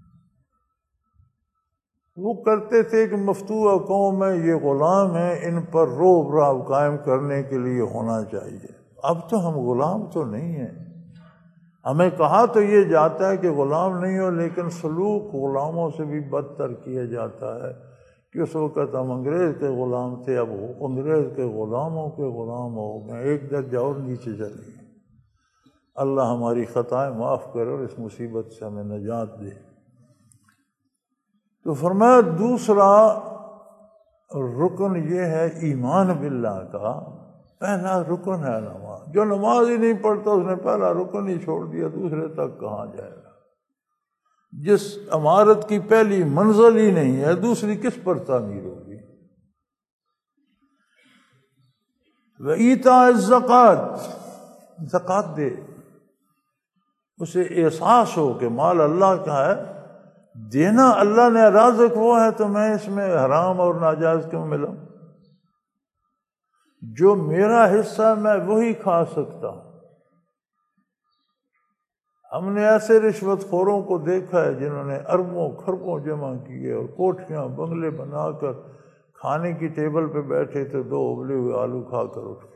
وہ کرتے تھے کہ مفتوح قوم ہے، یہ غلام ہیں، ان پر روب رعب قائم کرنے کے لیے ہونا چاہیے۔ اب تو ہم غلام تو نہیں ہیں، ہمیں کہا تو یہ جاتا ہے کہ غلام نہیں ہو، لیکن سلوک غلاموں سے بھی بدتر کیا جاتا ہے کہ اس وقت ہم انگریز کے غلام تھے، اب انگریز کے غلاموں کے غلام ہو گئے، ایک درجہ اور نیچے چلے گئے۔ اللہ ہماری خطائیں معاف کرے اور اس مصیبت سے ہمیں نجات دے۔ تو فرمایا دوسرا رکن یہ ہے ایمان باللہ کا، پہلا رکن ہے نماز۔ جو نماز ہی نہیں پڑھتا اس نے پہلا رکن ہی چھوڑ دیا، دوسرے تک کہاں جائے گا؟ جس عمارت کی پہلی منزل ہی نہیں ہے، دوسری کس پر تعمیر ہوگی؟ وَإِيتَاءِ الزَّكَاةِ، زکوٰۃ دے، اسے احساس ہو کہ مال اللہ کا ہے، دینا اللہ نے رازق وہ ہے، تو میں اس میں حرام اور ناجائز کیوں ملوں؟ جو میرا حصہ ہے میں وہی کھا سکتا ہوں۔ ہم نے ایسے رشوت خوروں کو دیکھا ہے جنہوں نے اربوں خربوں جمع کیے اور کوٹھیاں بنگلے بنا کر کھانے کی ٹیبل پہ بیٹھے تھے، دو ابلے ہوئے آلو کھا کر اٹھ گئے۔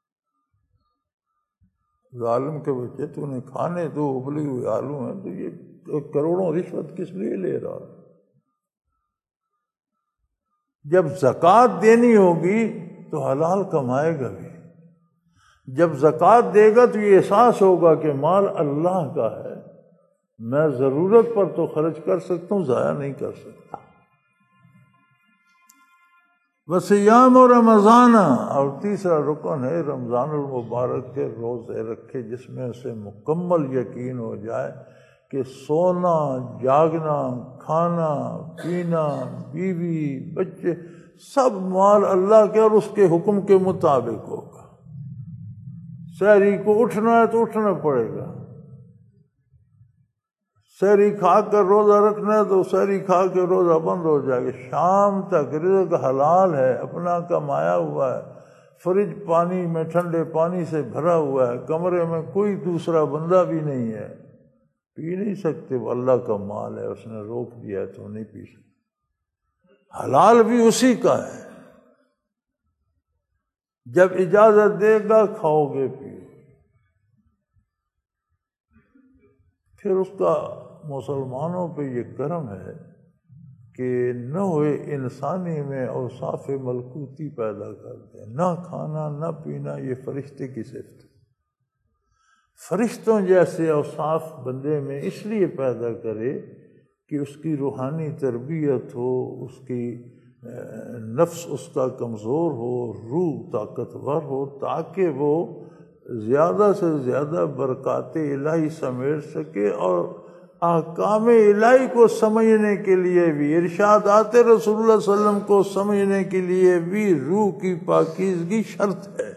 ظالم کے بچے، تو نے کھانے دو ابلے ہوئے آلو ہیں، تو یہ کروڑوں رشوت کس لیے لے رہا؟ جب زکوٰۃ دینی ہوگی تو حلال کمائے گا بھی، جب زکوٰۃ دے گا تو یہ احساس ہوگا کہ مال اللہ کا ہے، میں ضرورت پر تو خرچ کر سکتا ہوں، ضائع نہیں کر سکتا۔ وصیام و رمضان، اور تیسرا رکن ہے رمضان المبارک کے روزے رکھے، جس میں اسے مکمل یقین ہو جائے کہ سونا، جاگنا، کھانا، پینا، بیوی، بچے، سب مال اللہ کے اور اس کے حکم کے مطابق ہوگا۔ سحری کو اٹھنا ہے تو اٹھنا پڑے گا، سحری کھا کر روزہ رکھنا ہے تو سحری کھا کے روزہ بند ہو جائے گا۔ شام تک رزق حلال ہے، اپنا کمایا ہوا ہے، فریج پانی میں ٹھنڈے پانی سے بھرا ہوا ہے، کمرے میں کوئی دوسرا بندہ بھی نہیں ہے، پی نہیں سکتے، وہ اللہ کا مال ہے، اس نے روک دیا ہے تو نہیں پی سکتے۔ حلال بھی اسی کا ہے، جب اجازت دے گا کھاؤ گے پیو۔ پھر اس کا مسلمانوں پہ یہ کرم ہے کہ نوع انسانی میں اوصاف ملکوتی پیدا کر دے، نہ کھانا نہ پینا، یہ فرشتے کی صفت ہے۔ فرشتوں جیسے اوصاف بندے میں اس لیے پیدا کرے کہ اس کی روحانی تربیت ہو، اس کی نفس اس کا کمزور ہو، روح طاقتور ہو، تاکہ وہ زیادہ سے زیادہ برکات الہی سمیٹ سکے اور احکام الہی کو سمجھنے کے لیے بھی، ارشادات رسول اللہ صلی اللہ علیہ وسلم کو سمجھنے کے لیے بھی روح کی پاکیزگی شرط ہے۔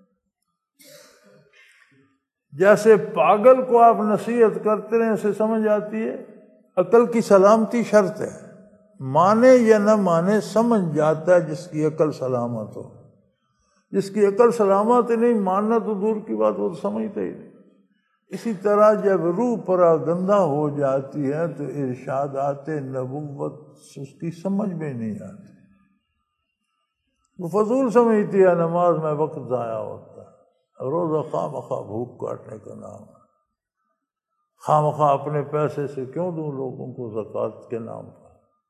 جیسے پاگل کو آپ نصیحت کرتے رہیں اسے سمجھ آتی ہے، عقل کی سلامتی شرط ہے، مانے یا نہ مانے سمجھ جاتا ہے جس کی عقل سلامت ہو۔ جس کی عقل سلامت نہیں، ماننا تو دور کی بات، وہ تو سمجھتا ہی نہیں۔ اسی طرح جب روح پراگندہ ہو جاتی ہے تو ارشادات نبوت اس کی سمجھ میں نہیں آتی، وہ فضول سمجھتی ہے، نماز میں وقت ضائع ہوتا ہے، روزہ خواہ مخواہ بھوک کاٹنے کا نام ہے، خواہ مخواہ اپنے پیسے سے کیوں دوں لوگوں کو زکوٰۃ کے نام پر۔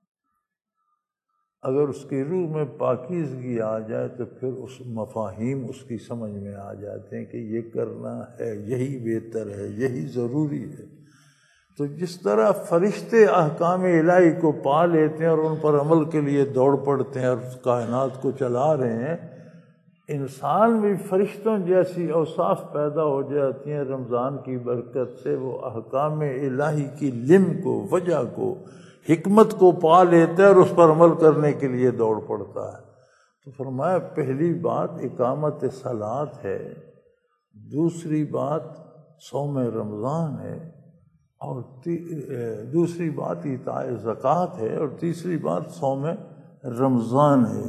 اگر اس کی روح میں پاکیزگی آ جائے تو پھر اس مفاہیم اس کی سمجھ میں آ جاتے ہیں کہ یہ کرنا ہے، یہی بہتر ہے، یہی ضروری ہے۔ تو جس طرح فرشتے احکام الہی کو پا لیتے ہیں اور ان پر عمل کے لیے دوڑ پڑتے ہیں اور کائنات کو چلا رہے ہیں، انسان بھی فرشتوں جیسی اوصاف پیدا ہو جاتی ہیں رمضان کی برکت سے۔ وہ احکام الہی کی لم کو، وجہ کو، حکمت کو پا لیتا ہے اور اس پر عمل کرنے کے لیے دوڑ پڑتا ہے۔ تو فرمایا پہلی بات اقامت صلاۃ ہے، دوسری بات صوم رمضان ہے، اور دوسری بات ایتاء زکوٰۃ ہے، اور تیسری بات صوم رمضان ہے،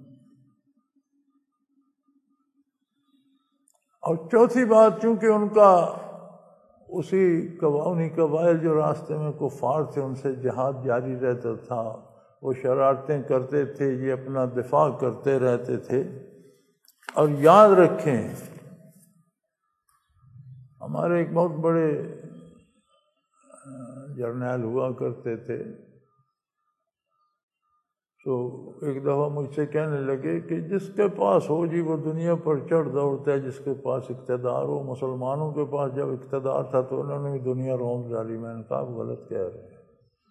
اور چوتھی بات چونکہ ان کا اسی انہی قبائل جو راستے میں کفار تھے ان سے جہاد جاری رہتا تھا، وہ شرارتیں کرتے تھے، یہ اپنا دفاع کرتے رہتے تھے۔ اور یاد رکھیں ہمارے ایک بہت بڑے جرنیل ہوا کرتے تھے، تو ایک دفعہ مجھ سے کہنے لگے کہ جس کے پاس ہو جی وہ دنیا پر چڑھ دوڑتا ہے، جس کے پاس اقتدار ہو۔ مسلمانوں کے پاس جب اقتدار تھا تو انہوں نے بھی دنیا رونق ڈالی۔ میں نے کہا غلط کہہ رہے ہیں،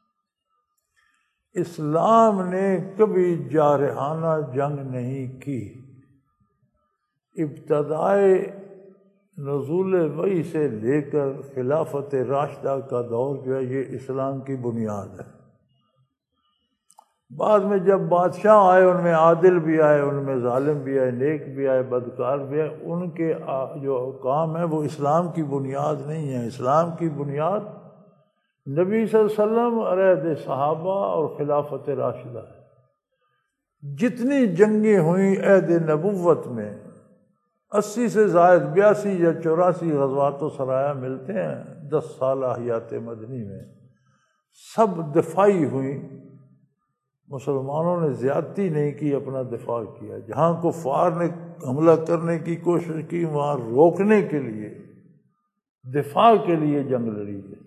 اسلام نے کبھی جارحانہ جنگ نہیں کی۔ ابتدائے نزول وحی سے لے کر خلافت راشدہ کا دور جو ہے یہ اسلام کی بنیاد ہے۔ بعد میں جب بادشاہ آئے ان میں عادل بھی آئے، ان میں ظالم بھی آئے، نیک بھی آئے، بدکار بھی آئے، ان کے جو کام ہے وہ اسلام کی بنیاد نہیں ہے۔ اسلام کی بنیاد نبی صلی اللہ علیہ وسلم، عہد صحابہ اور خلافت راشدہ ہے۔ جتنی جنگیں ہوئیں عہد نبوت میں، اسی سے زائد بیاسی یا چوراسی غزوات و سرایا ملتے ہیں دس سالہ حیات مدنی میں، سب دفاعی ہوئیں۔ مسلمانوں نے زیادتی نہیں کی، اپنا دفاع کیا۔ جہاں کفار نے حملہ کرنے کی کوشش کی وہاں روکنے کے لیے، دفاع کے لیے جنگ لڑی گئی۔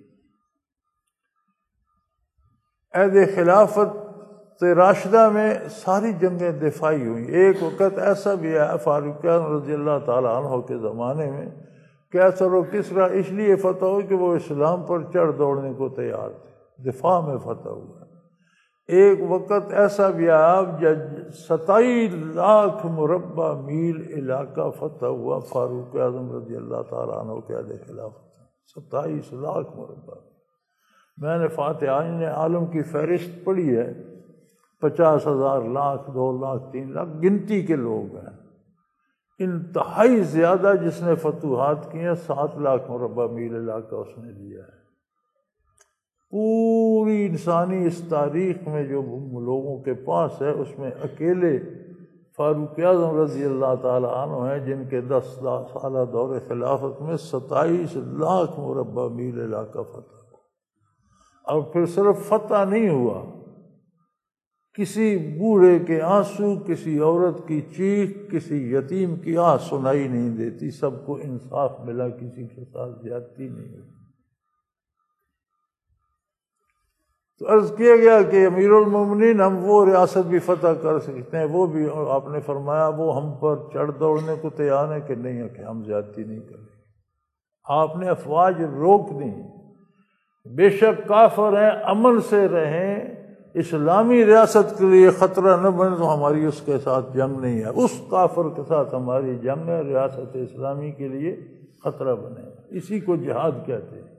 عہد خلافت راشدہ میں ساری جنگیں دفاعی ہوئیں۔ ایک وقت ایسا بھی آیا فاروق اعظم رضی اللہ تعالیٰ عنہ کے زمانے میں کہ کیسر و کسریٰ اس لیے فتح ہوئی کہ وہ اسلام پر چڑھ دوڑنے کو تیار تھے، دفاع میں فتح ہوا۔ ایک وقت ایسا بھی آیا جب ستائیس لاکھ مربع میل علاقہ فتح ہوا فاروق اعظم رضی اللہ تعالیٰ عنہ کے عہد خلافت، ستائیس لاکھ مربع۔ میں نے فاتح عالم کی فہرست پڑھی ہے، پچاس ہزار لاکھ، دو لاکھ، تین لاکھ گنتی کے لوگ ہیں۔ انتہائی زیادہ جس نے فتوحات کی ہیں سات لاکھ مربع میل علاقہ اس نے لیا ہے۔ پوری انسانی اس تاریخ میں جو لوگوں کے پاس ہے اس میں اکیلے فاروق اعظم رضی اللہ تعالیٰ عنہ ہیں جن کے دس سالہ دور خلافت میں ستائیس لاکھ مربع میل علاقہ فتح ہوا۔ اور پھر صرف فتح نہیں ہوا، کسی بوڑھے کے آنسو، کسی عورت کی چیخ، کسی یتیم کی آہ سنائی نہیں دیتی، سب کو انصاف ملا، کسی کے ساتھ زیادتی نہیں ہوئی۔ تو عرض کیا گیا کہ امیر المومنین ہم وہ ریاست بھی فتح کر سکتے ہیں، وہ بھی، اور آپ نے فرمایا وہ ہم پر چڑھ دوڑنے کو تیار ہے کہ نہیں ہے کہ ہم زیادتی نہیں کریں گے۔ آپ نے افواج روک دیں، بے شک کافر ہیں، امن سے رہیں، اسلامی ریاست کے لیے خطرہ نہ بنے تو ہماری اس کے ساتھ جنگ نہیں ہے، اس کافر کے ساتھ ہماری جنگ ہے، ریاست اسلامی کے لیے خطرہ بنے، اسی کو جہاد کہتے ہیں۔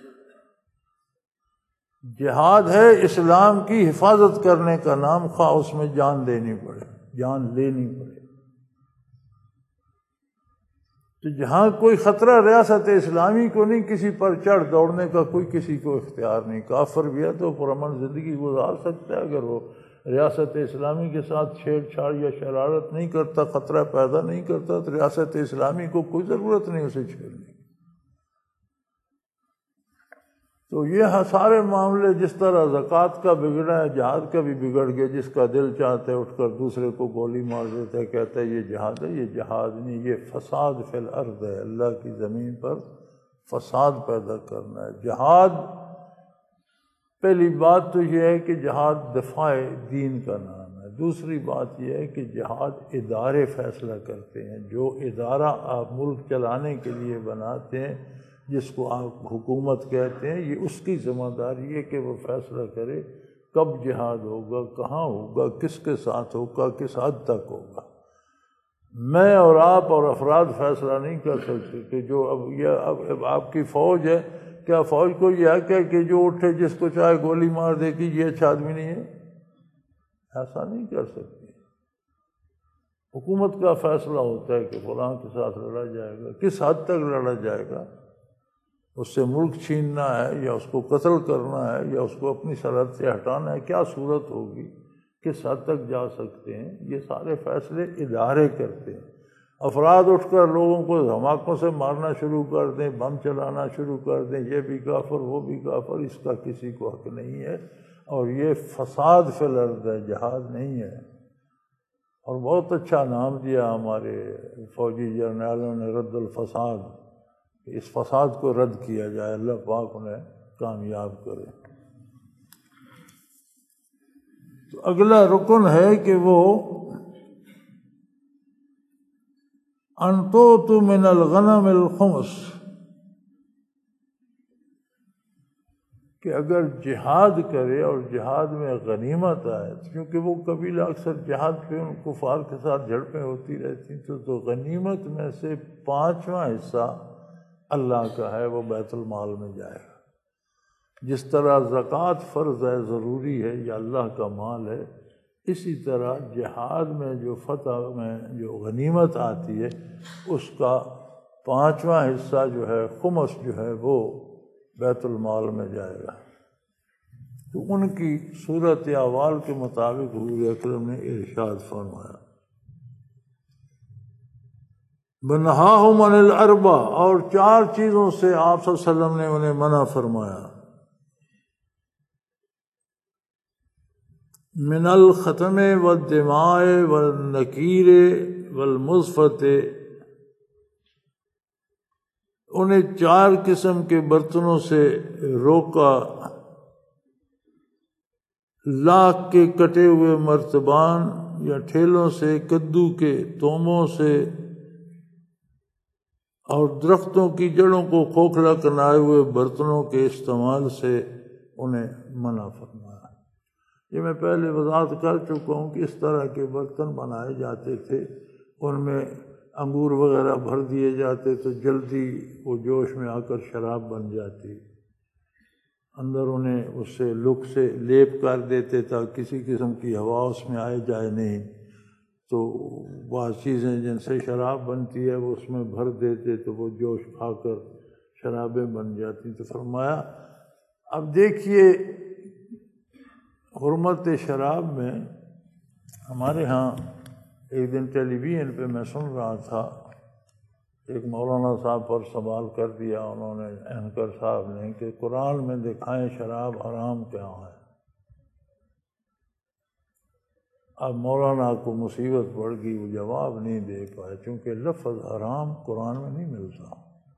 جہاد ہے اسلام کی حفاظت کرنے کا نام، خواہ اس میں جان دینی پڑے، جان لینی پڑے۔ تو جہاں کوئی خطرہ ریاست اسلامی کو نہیں، کسی پر چڑھ دوڑنے کا کوئی کسی کو اختیار نہیں۔ کافر بھی ہے تو پرامن زندگی گزار سکتا ہے، اگر وہ ریاست اسلامی کے ساتھ چھیڑ چھاڑ یا شرارت نہیں کرتا، خطرہ پیدا نہیں کرتا، تو ریاست اسلامی کو کوئی ضرورت نہیں اسے چھیڑنے کی۔ تو یہ سارے معاملے جس طرح زکوٰۃ کا بگڑا ہے، جہاد کا بھی بگڑ گیا۔ جس کا دل چاہتا ہے اٹھ کر دوسرے کو گولی مار دیتا ہے، کہتا ہے یہ جہاد ہے، یہ جہاد نہیں، یہ فساد فی الارض ہے، اللہ کی زمین پر فساد پیدا کرنا ہے۔ جہاد، پہلی بات تو یہ ہے کہ جہاد دفاع دین کا نام ہے۔ دوسری بات یہ ہے کہ جہاد ادارے فیصلہ کرتے ہیں، جو ادارہ آپ ملک چلانے کے لیے بناتے ہیں، جس کو آپ حکومت کہتے ہیں، یہ اس کی ذمہ داری ہے کہ وہ فیصلہ کرے کب جہاد ہوگا، کہاں ہوگا، کس کے ساتھ ہوگا، کس حد تک ہوگا۔ میں اور آپ اور افراد فیصلہ نہیں کر سکتے کہ جو اب یہ اب, اب آپ کی فوج ہے، کیا فوج کو یہ حق ہے کہ جو اٹھے جس کو چاہے گولی مار دے کہ یہ اچھا آدمی نہیں ہے؟ ایسا نہیں کر سکتے۔ حکومت کا فیصلہ ہوتا ہے کہ فلاں کے ساتھ لڑا جائے گا، کس حد تک لڑا جائے گا، اس سے ملک چھیننا ہے یا اس کو قتل کرنا ہے یا اس کو اپنی سرحد سے ہٹانا ہے، کیا صورت ہوگی، کس حد تک جا سکتے ہیں، یہ سارے فیصلے ادارے کرتے ہیں۔ افراد اٹھ کر لوگوں کو دھماکوں سے مارنا شروع کر دیں، بم چلانا شروع کر دیں، یہ بھی کافر وہ بھی کافر، اس کا کسی کو حق نہیں ہے، اور یہ فساد فی الارض ہے، جہاد نہیں ہے۔ اور بہت اچھا نام دیا ہمارے فوجی جرنیلوں نے، رد الفساد، اس فساد کو رد کیا جائے، اللہ پاک انہیں کامیاب کرے۔ تو اگلا رکن ہے کہ وہ انتوت من الغنم الخمس، کہ اگر جہاد کرے اور جہاد میں غنیمت آئے، کیونکہ وہ قبیلہ اکثر جہاد پہ ان کفار کے ساتھ جھڑپیں ہوتی رہتی، تو تو غنیمت میں سے پانچواں حصہ اللہ کا ہے، وہ بیت المال میں جائے گا۔ جس طرح زکوٰۃ فرض ہے، ضروری ہے، یہ اللہ کا مال ہے، اسی طرح جہاد میں جو فتح میں جو غنیمت آتی ہے اس کا پانچواں حصہ جو ہے، خمس جو ہے، وہ بیت المال میں جائے گا۔ تو ان کی صورت احوال کے مطابق حضور اکرم نے ارشاد فرمایا، بنہاہم عن الاربع، اور چار چیزوں سے آپ صلی اللہ علیہ وسلم نے انہیں منع فرمایا، من الختم والدماء والنکیر والمزفت، انہیں چار قسم کے برتنوں سے روکا، لاکھ کے کٹے ہوئے مرتبان یا ٹھیلوں سے، کدو کے توموں سے، اور درختوں کی جڑوں کو کھوکھلا کرائے ہوئے برتنوں کے استعمال سے انہیں منع فرمایا۔ یہ میں پہلے وضاحت کر چکا ہوں کہ اس طرح کے برتن بنائے جاتے تھے، ان میں انگور وغیرہ بھر دیے جاتے تو جلدی وہ جوش میں آ کر شراب بن جاتی، اندر انہیں اس سے لک سے لیپ کر دیتے تھا، کسی قسم کی ہوا اس میں آئے جائے نہیں، تو بعض چیزیں جن سے شراب بنتی ہے وہ اس میں بھر دیتے تو وہ جوش کھا کر شرابیں بن جاتی۔ تو فرمایا اب دیکھیے حرمت شراب میں، ہمارے ہاں ایک دن ٹیلی ویژن پہ میں سن رہا تھا، ایک مولانا صاحب پر سوال کر دیا انہوں نے، اینکر صاحب نے، کہ قرآن میں دکھائیں شراب حرام کیا ہے۔ اب مولانا کو مصیبت پڑ گئی، وہ جواب نہیں دے پائے، چونکہ لفظ حرام قرآن میں نہیں ملتا۔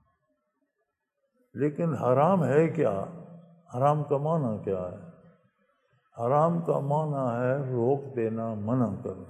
لیکن حرام ہے کیا؟ حرام کا معنی کیا ہے؟ حرام کا معنی ہے روک دینا، منع کرنا۔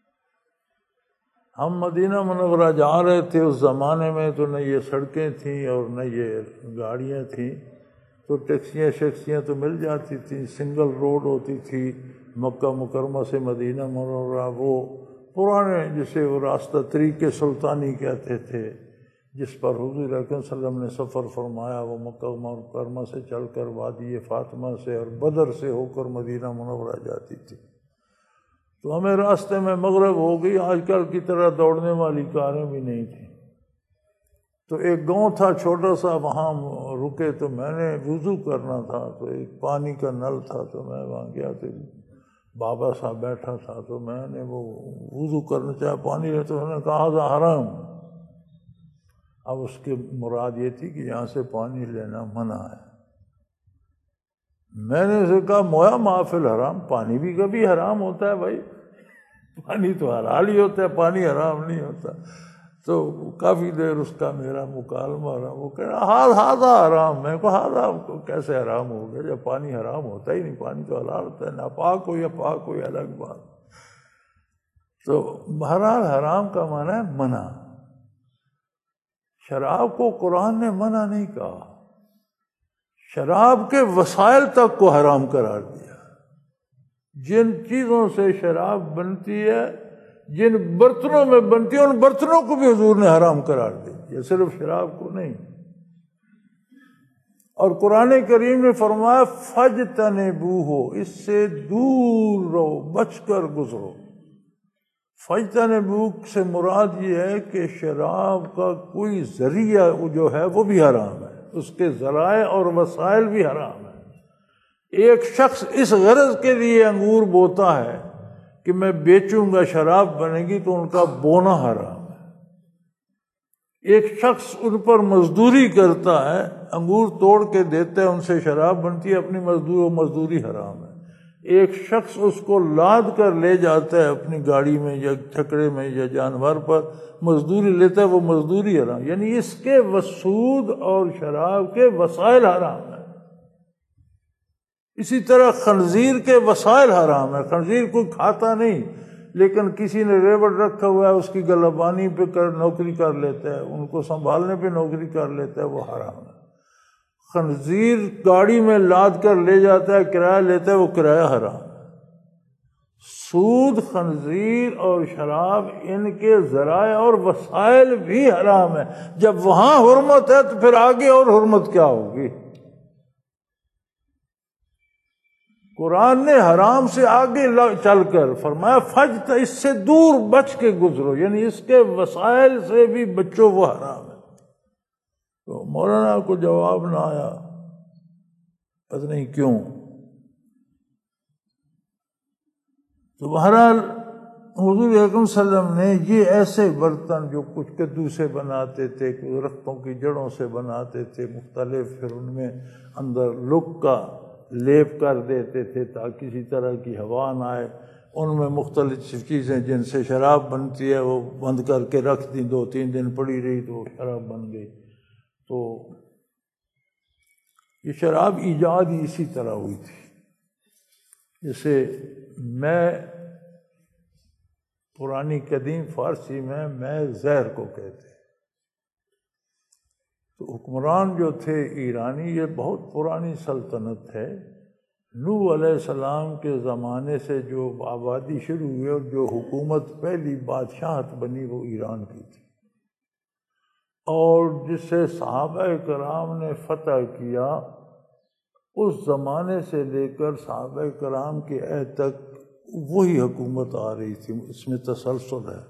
ہم مدینہ منورہ جا رہے تھے، اس زمانے میں تو نہ یہ سڑکیں تھیں اور نہ یہ گاڑیاں تھیں، تو ٹیکسیاں شیکسیاں تو مل جاتی تھیں، سنگل روڈ ہوتی تھی مکہ مکرمہ سے مدینہ منورہ، وہ پرانے جسے وہ راستہ طریق سلطانی کہتے تھے، جس پر حضور اکرم صلی اللہ علیہ وسلم نے سفر فرمایا، وہ مکہ مکرمہ سے چل کر وادی فاطمہ سے اور بدر سے ہو کر مدینہ منورہ جاتی تھی۔ تو ہمیں راستے میں مغرب ہو گئی، آج کل کی طرح دوڑنے والی کاریں بھی نہیں تھیں، تو ایک گاؤں تھا چھوٹا سا، وہاں رکے تو میں نے وضو کرنا تھا، تو ایک پانی کا نل تھا، تو میں وہاں گیا تو بابا صاحب بیٹھا تھا، تو میں نے وہ وضو کرنا چاہا، پانی لے تو انہوں نے کہا ذا حرام۔ اب اس کی مراد یہ تھی کہ یہاں سے پانی لینا منع ہے۔ میں نے اسے کہا مویا معافل حرام، پانی بھی کبھی حرام ہوتا ہے بھائی، پانی تو حلال ہی ہوتا ہے، پانی حرام نہیں ہوتا۔ تو کافی دیر اس کا میرا مکالمہ رہا، وہ کہہ رہا ہاں ہاضا حرام۔ میں کو ہاضا کیسے حرام ہو گیا جب پانی حرام ہوتا ہی نہیں، پانی تو حلال ہوتا ہے، ناپاک ہو یا پاک ہو یا الگ بات۔ تو بہرحال حرام کا معنی ہے منع۔ شراب کو قرآن نے منع نہیں کہا، شراب کے وسائل تک کو حرام قرار دیا۔ جن چیزوں سے شراب بنتی ہے، جن برتنوں میں بنتی ہے، ان برتنوں کو بھی حضور نے حرام قرار دیا، صرف شراب کو نہیں۔ اور قرآن کریم نے فرمایا فَاجْتَنِبُوهُ، اس سے دور رہو، بچ کر گزرو۔ فَاجْتَنِبُوهُ سے مراد یہ ہے کہ شراب کا کوئی ذریعہ جو ہے وہ بھی حرام ہے، اس کے ذرائع اور وسائل بھی حرام ہے۔ ایک شخص اس غرض کے لیے انگور بوتا ہے کہ میں بیچوں گا شراب بنے گی، تو ان کا بونا حرام ہے۔ ایک شخص ان پر مزدوری کرتا ہے، انگور توڑ کے دیتا ہے، ان سے شراب بنتی ہے، اپنی مزدور و مزدوری حرام ہے۔ ایک شخص اس کو لاد کر لے جاتا ہے اپنی گاڑی میں یا چھکڑے میں یا جانور پر، مزدوری لیتا ہے، وہ مزدوری حرام، یعنی اس کے وسود اور شراب کے وسائل حرام ہیں۔ اسی طرح خنزیر کے وسائل حرام ہے، خنزیر کوئی کھاتا نہیں، لیکن کسی نے ریوڑ رکھا ہوا ہے، اس کی گلابانی پہ کر نوکری کر لیتا ہے، ان کو سنبھالنے پہ نوکری کر لیتا ہے، وہ حرام ہے۔ خنزیر گاڑی میں لاد کر لے جاتا ہے، کرایہ لیتا ہے، وہ کرایہ حرام ہے۔ سود، خنزیر اور شراب، ان کے ذرائع اور وسائل بھی حرام ہے۔ جب وہاں حرمت ہے تو پھر آگے اور حرمت کیا ہوگی؟ قرآن نے حرام سے آگے چل کر فرمایا فجت، اس سے دور بچ کے گزرو، یعنی اس کے وسائل سے بھی بچو، وہ حرام ہے۔ تو مولانا کو جواب نہ آیا، پتہ نہیں کیوں۔ تو بہرحال حضور اکرم صلی اللہ علیہ وسلم نے یہ ایسے برتن جو کچھ کدو سے بناتے تھے، کچھ درختوں کی جڑوں سے بناتے تھے مختلف، پھر ان میں اندر لک کا لیپ کر دیتے تھے تاکہ کسی طرح کی ہوا نہ آئے، ان میں مختلف چیزیں جن سے شراب بنتی ہے وہ بند کر کے رکھ دیں، دو تین دن پڑی رہی تو شراب بن گئی۔ تو یہ شراب ایجاد ہی اسی طرح ہوئی تھی۔ جیسے میں پرانی قدیم فارسی میں میں زہر کو کہتے ہیں۔ تو حکمران جو تھے ایرانی، یہ بہت پرانی سلطنت ہے، نوح علیہ السلام کے زمانے سے جو آبادی شروع ہوئی اور جو حکومت پہلی بادشاہت بنی وہ ایران کی تھی، اور جسے صحابہ کرام نے فتح کیا، اس زمانے سے لے کر صحابہ کرام کے عہد تک وہی حکومت آ رہی تھی، اس میں تسلسل ہے۔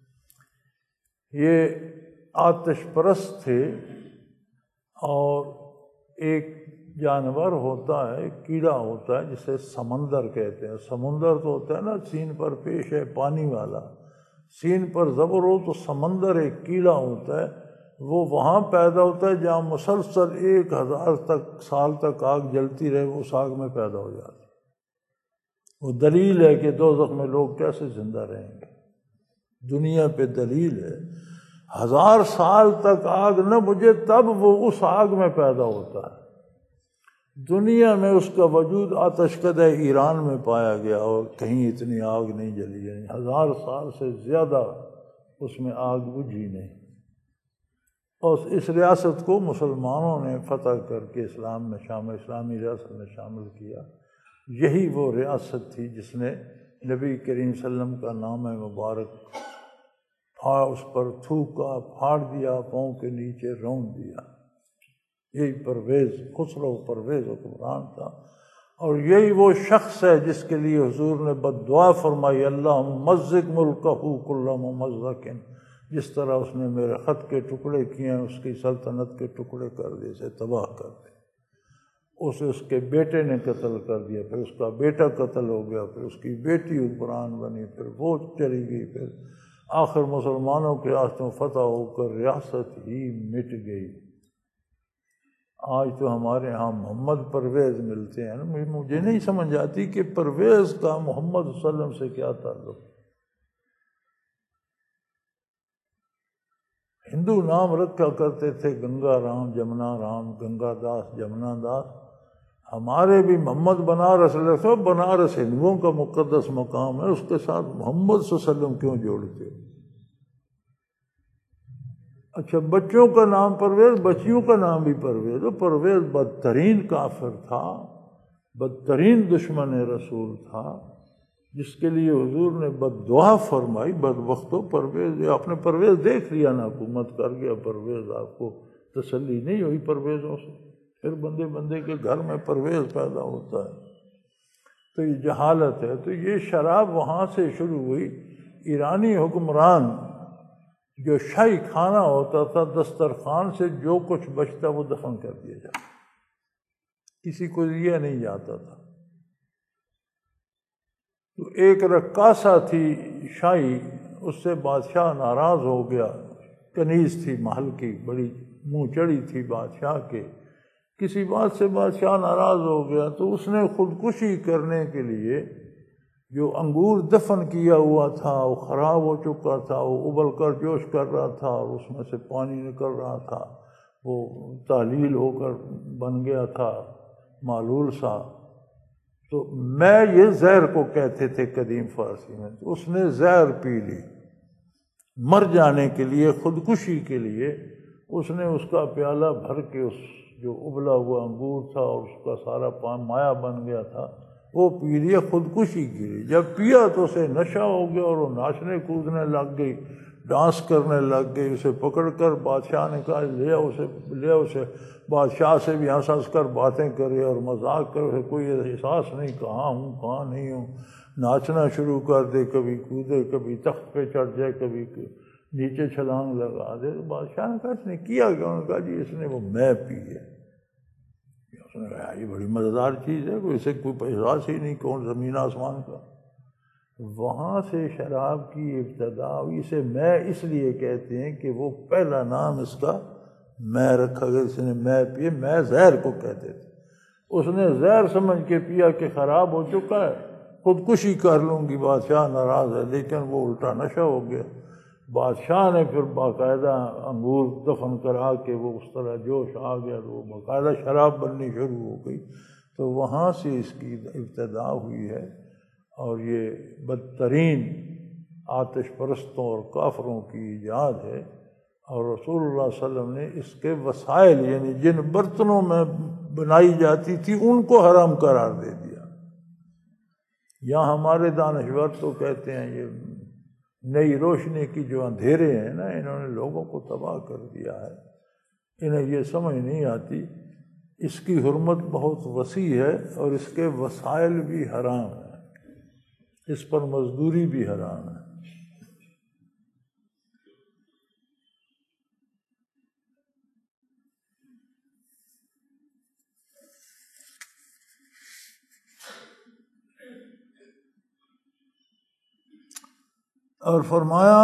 یہ آتش پرست تھے، اور ایک جانور ہوتا ہے، کیڑا ہوتا ہے جسے سمندر کہتے ہیں۔ سمندر تو ہوتا ہے نا سین پر پیش ہے، پانی والا، سین پر زبر ہو تو سمندر ایک کیڑا ہوتا ہے، وہ وہاں پیدا ہوتا ہے جہاں مسلسل ایک ہزار تک سال تک آگ جلتی رہے، وہ اس آگ میں پیدا ہو جاتا ہے۔ وہ دلیل ہے کہ دوزخ میں لوگ کیسے زندہ رہیں گے، دنیا پہ دلیل ہے۔ ہزار سال تک آگ نہ بجھے تب وہ اس آگ میں پیدا ہوتا ہے۔ دنیا میں اس کا وجود آتش کدہ ایران میں پایا گیا، اور کہیں اتنی آگ نہیں جلی، یعنی ہزار سال سے زیادہ اس میں آگ بجھی نہیں۔ اور اس ریاست کو مسلمانوں نے فتح کر کے اسلام میں شامل اسلامی ریاست میں شامل کیا۔ یہی وہ ریاست تھی جس نے نبی کریم صلی اللہ علیہ وسلم کا نام مبارک پھاڑ اس پر تھوکا، پھاڑ دیا، پاؤں کے نیچے رون دیا۔ یہی پرویز خسرو پرویز حکمران تھا، اور یہی وہ شخص ہے جس کے لیے حضور نے بد دعا فرمائی، اللہم مزق ملکہ کل ممزق، جس طرح اس نے میرے خط کے ٹکڑے کیے ہیں اس کی سلطنت کے ٹکڑے کر دے، اسے تباہ کر دے۔ اسے اس کے بیٹے نے قتل کر دیا، پھر اس کا بیٹا قتل ہو گیا، پھر اس کی بیٹی حکمران بنی، پھر وہ چلی گئی، پھر آخر مسلمانوں کے ہاتھوں فتح ہو کر ریاست ہی مٹ گئی۔ آج تو ہمارے ہاں محمد پرویز ملتے ہیں نا، مجھے نہیں سمجھ آتی کہ پرویز کا محمد صلی اللہ علیہ وسلم سے کیا تعلق۔ ہندو نام رکھا کرتے تھے گنگا رام، جمنا رام، گنگا داس، جمنا داس۔ ہمارے بھی محمد بنارس لکھو، بنارس ہندوؤں کا مقدس مقام ہے، اس کے ساتھ محمد صلی اللہ علیہ وسلم کیوں جوڑتے ہو؟ اچھا بچوں کا نام پرویز، بچیوں کا نام بھی پرویز ہو۔ پرویز بدترین کافر تھا، بدترین دشمن رسول تھا، جس کے لیے حضور نے بد دعا فرمائی، بدبختو پرویز۔ آپ نے پرویز دیکھ لیا نا، حکومت کر گیا پرویز، آپ کو تسلی نہیں ہوئی پرویزوں سے، پھر بندے بندے کے گھر میں پرویز پیدا ہوتا ہے، تو یہ جہالت ہے۔ تو یہ شراب وہاں سے شروع ہوئی۔ ایرانی حکمران جو شاہی کھانا ہوتا تھا، دسترخوان سے جو کچھ بچتا وہ دفن کر دیا جاتا، کسی کو دیا نہیں جاتا تھا۔ تو ایک رقاصہ تھی شاہی، اس سے بادشاہ ناراض ہو گیا، کنیز تھی محل کی، بڑی منہ چڑھی تھی بادشاہ کے، کسی بات سے بادشاہ ناراض ہو گیا، تو اس نے خودکشی کرنے کے لیے جو انگور دفن کیا ہوا تھا وہ خراب ہو چکا تھا، وہ ابل کر جوش کر رہا تھا اور اس میں سے پانی نکل رہا تھا، وہ تحلیل ہو کر بن گیا تھا معلول سا۔ تو میں یہ زہر کو کہتے تھے قدیم فارسی میں، تو اس نے زہر پی لی مر جانے کے لیے، خودکشی کے لیے۔ اس نے اس کا پیالہ بھر کے اس جو ابلا ہوا انگور تھا اور اس کا سارا پان مایا بن گیا تھا وہ پی لیا، خودکشی کی لی۔ جب پیا تو اسے نشہ ہو گیا اور وہ ناچنے کودنے لگ گئی، ڈانس کرنے لگ گئی۔ اسے پکڑ کر بادشاہ نے کہا لے اسے لے اسے بادشاہ سے بھی ہنس ہنس کر باتیں کرے اور مذاق کرے، کوئی احساس نہیں کہاں ہوں کہاں نہیں ہوں، ناچنا شروع کر دے، کبھی کودے، کبھی تخت پہ چڑھ جائے، کبھی نیچے چھلانگ لگا دے۔ تو بادشاہ نے کہا اس نے کیا کیا؟ انہوں نے کہا جی اس نے وہ میں پی ہے۔ اس نے کہا یہ بڑی مزیدار چیز ہے، کوئی اسے کوئی احساس ہی نہیں کون زمین آسمان کا۔ وہاں سے شراب کی ابتدا ہوئی۔ اسے میں اس لیے کہتے ہیں کہ وہ پہلا نام اس کا میں رکھا گیا، اس نے میں پیے، میں زہر کو کہتے تھے۔ اس نے زہر سمجھ کے پیا کہ خراب ہو چکا ہے، خودکشی کر لوں گی، بادشاہ ناراض ہے، لیکن وہ الٹا نشہ ہو گیا۔ بادشاہ نے پھر باقاعدہ انگور دفن کرا کے وہ اس طرح جوش آ گیا تو وہ باقاعدہ شراب بننی شروع ہو گئی۔ تو وہاں سے اس کی ابتدا ہوئی ہے، اور یہ بدترین آتش پرستوں اور کافروں کی ایجاد ہے، اور رسول اللہ صلی اللہ علیہ وسلم نے اس کے وسائل یعنی جن برتنوں میں بنائی جاتی تھی ان کو حرام قرار دے دیا۔ یہاں ہمارے دانشور تو کہتے ہیں یہ نئی روشنی کی جو اندھیرے ہیں نا، انہوں نے لوگوں کو تباہ کر دیا ہے۔ انہیں یہ سمجھ نہیں آتی اس کی حرمت بہت وسیع ہے اور اس کے وسائل بھی حرام ہیں، اس پر مزدوری بھی حرام ہے۔ اور فرمایا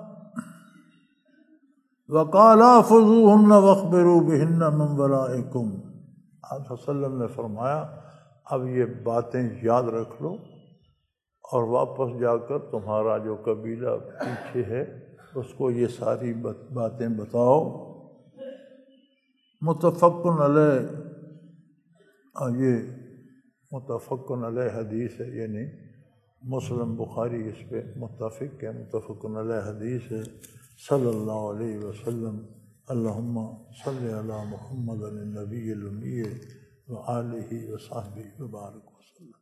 وَقَالَ احْفَظُوهُنَّ وَاخْبِرُوا بِهِنَّ مِنْ وَرَائِكُمْ۔ آپ صلی اللہ علیہ وسلم نے فرمایا اب یہ باتیں یاد رکھ لو اور واپس جا کر تمہارا جو قبیلہ پیچھے ہے اس کو یہ ساری باتیں بتاؤ۔ متفقن علیہ، اور یہ متفقن علیہ حدیث ہے، یعنی مسلم بخاری اس پہ متفق ہے، متفقن علیہ حدیث ہے۔ صلی اللہ علیہ وسلم اللہم صلی علی محمد النبی الامی و آلہ و صحبہ وبارک وسلم.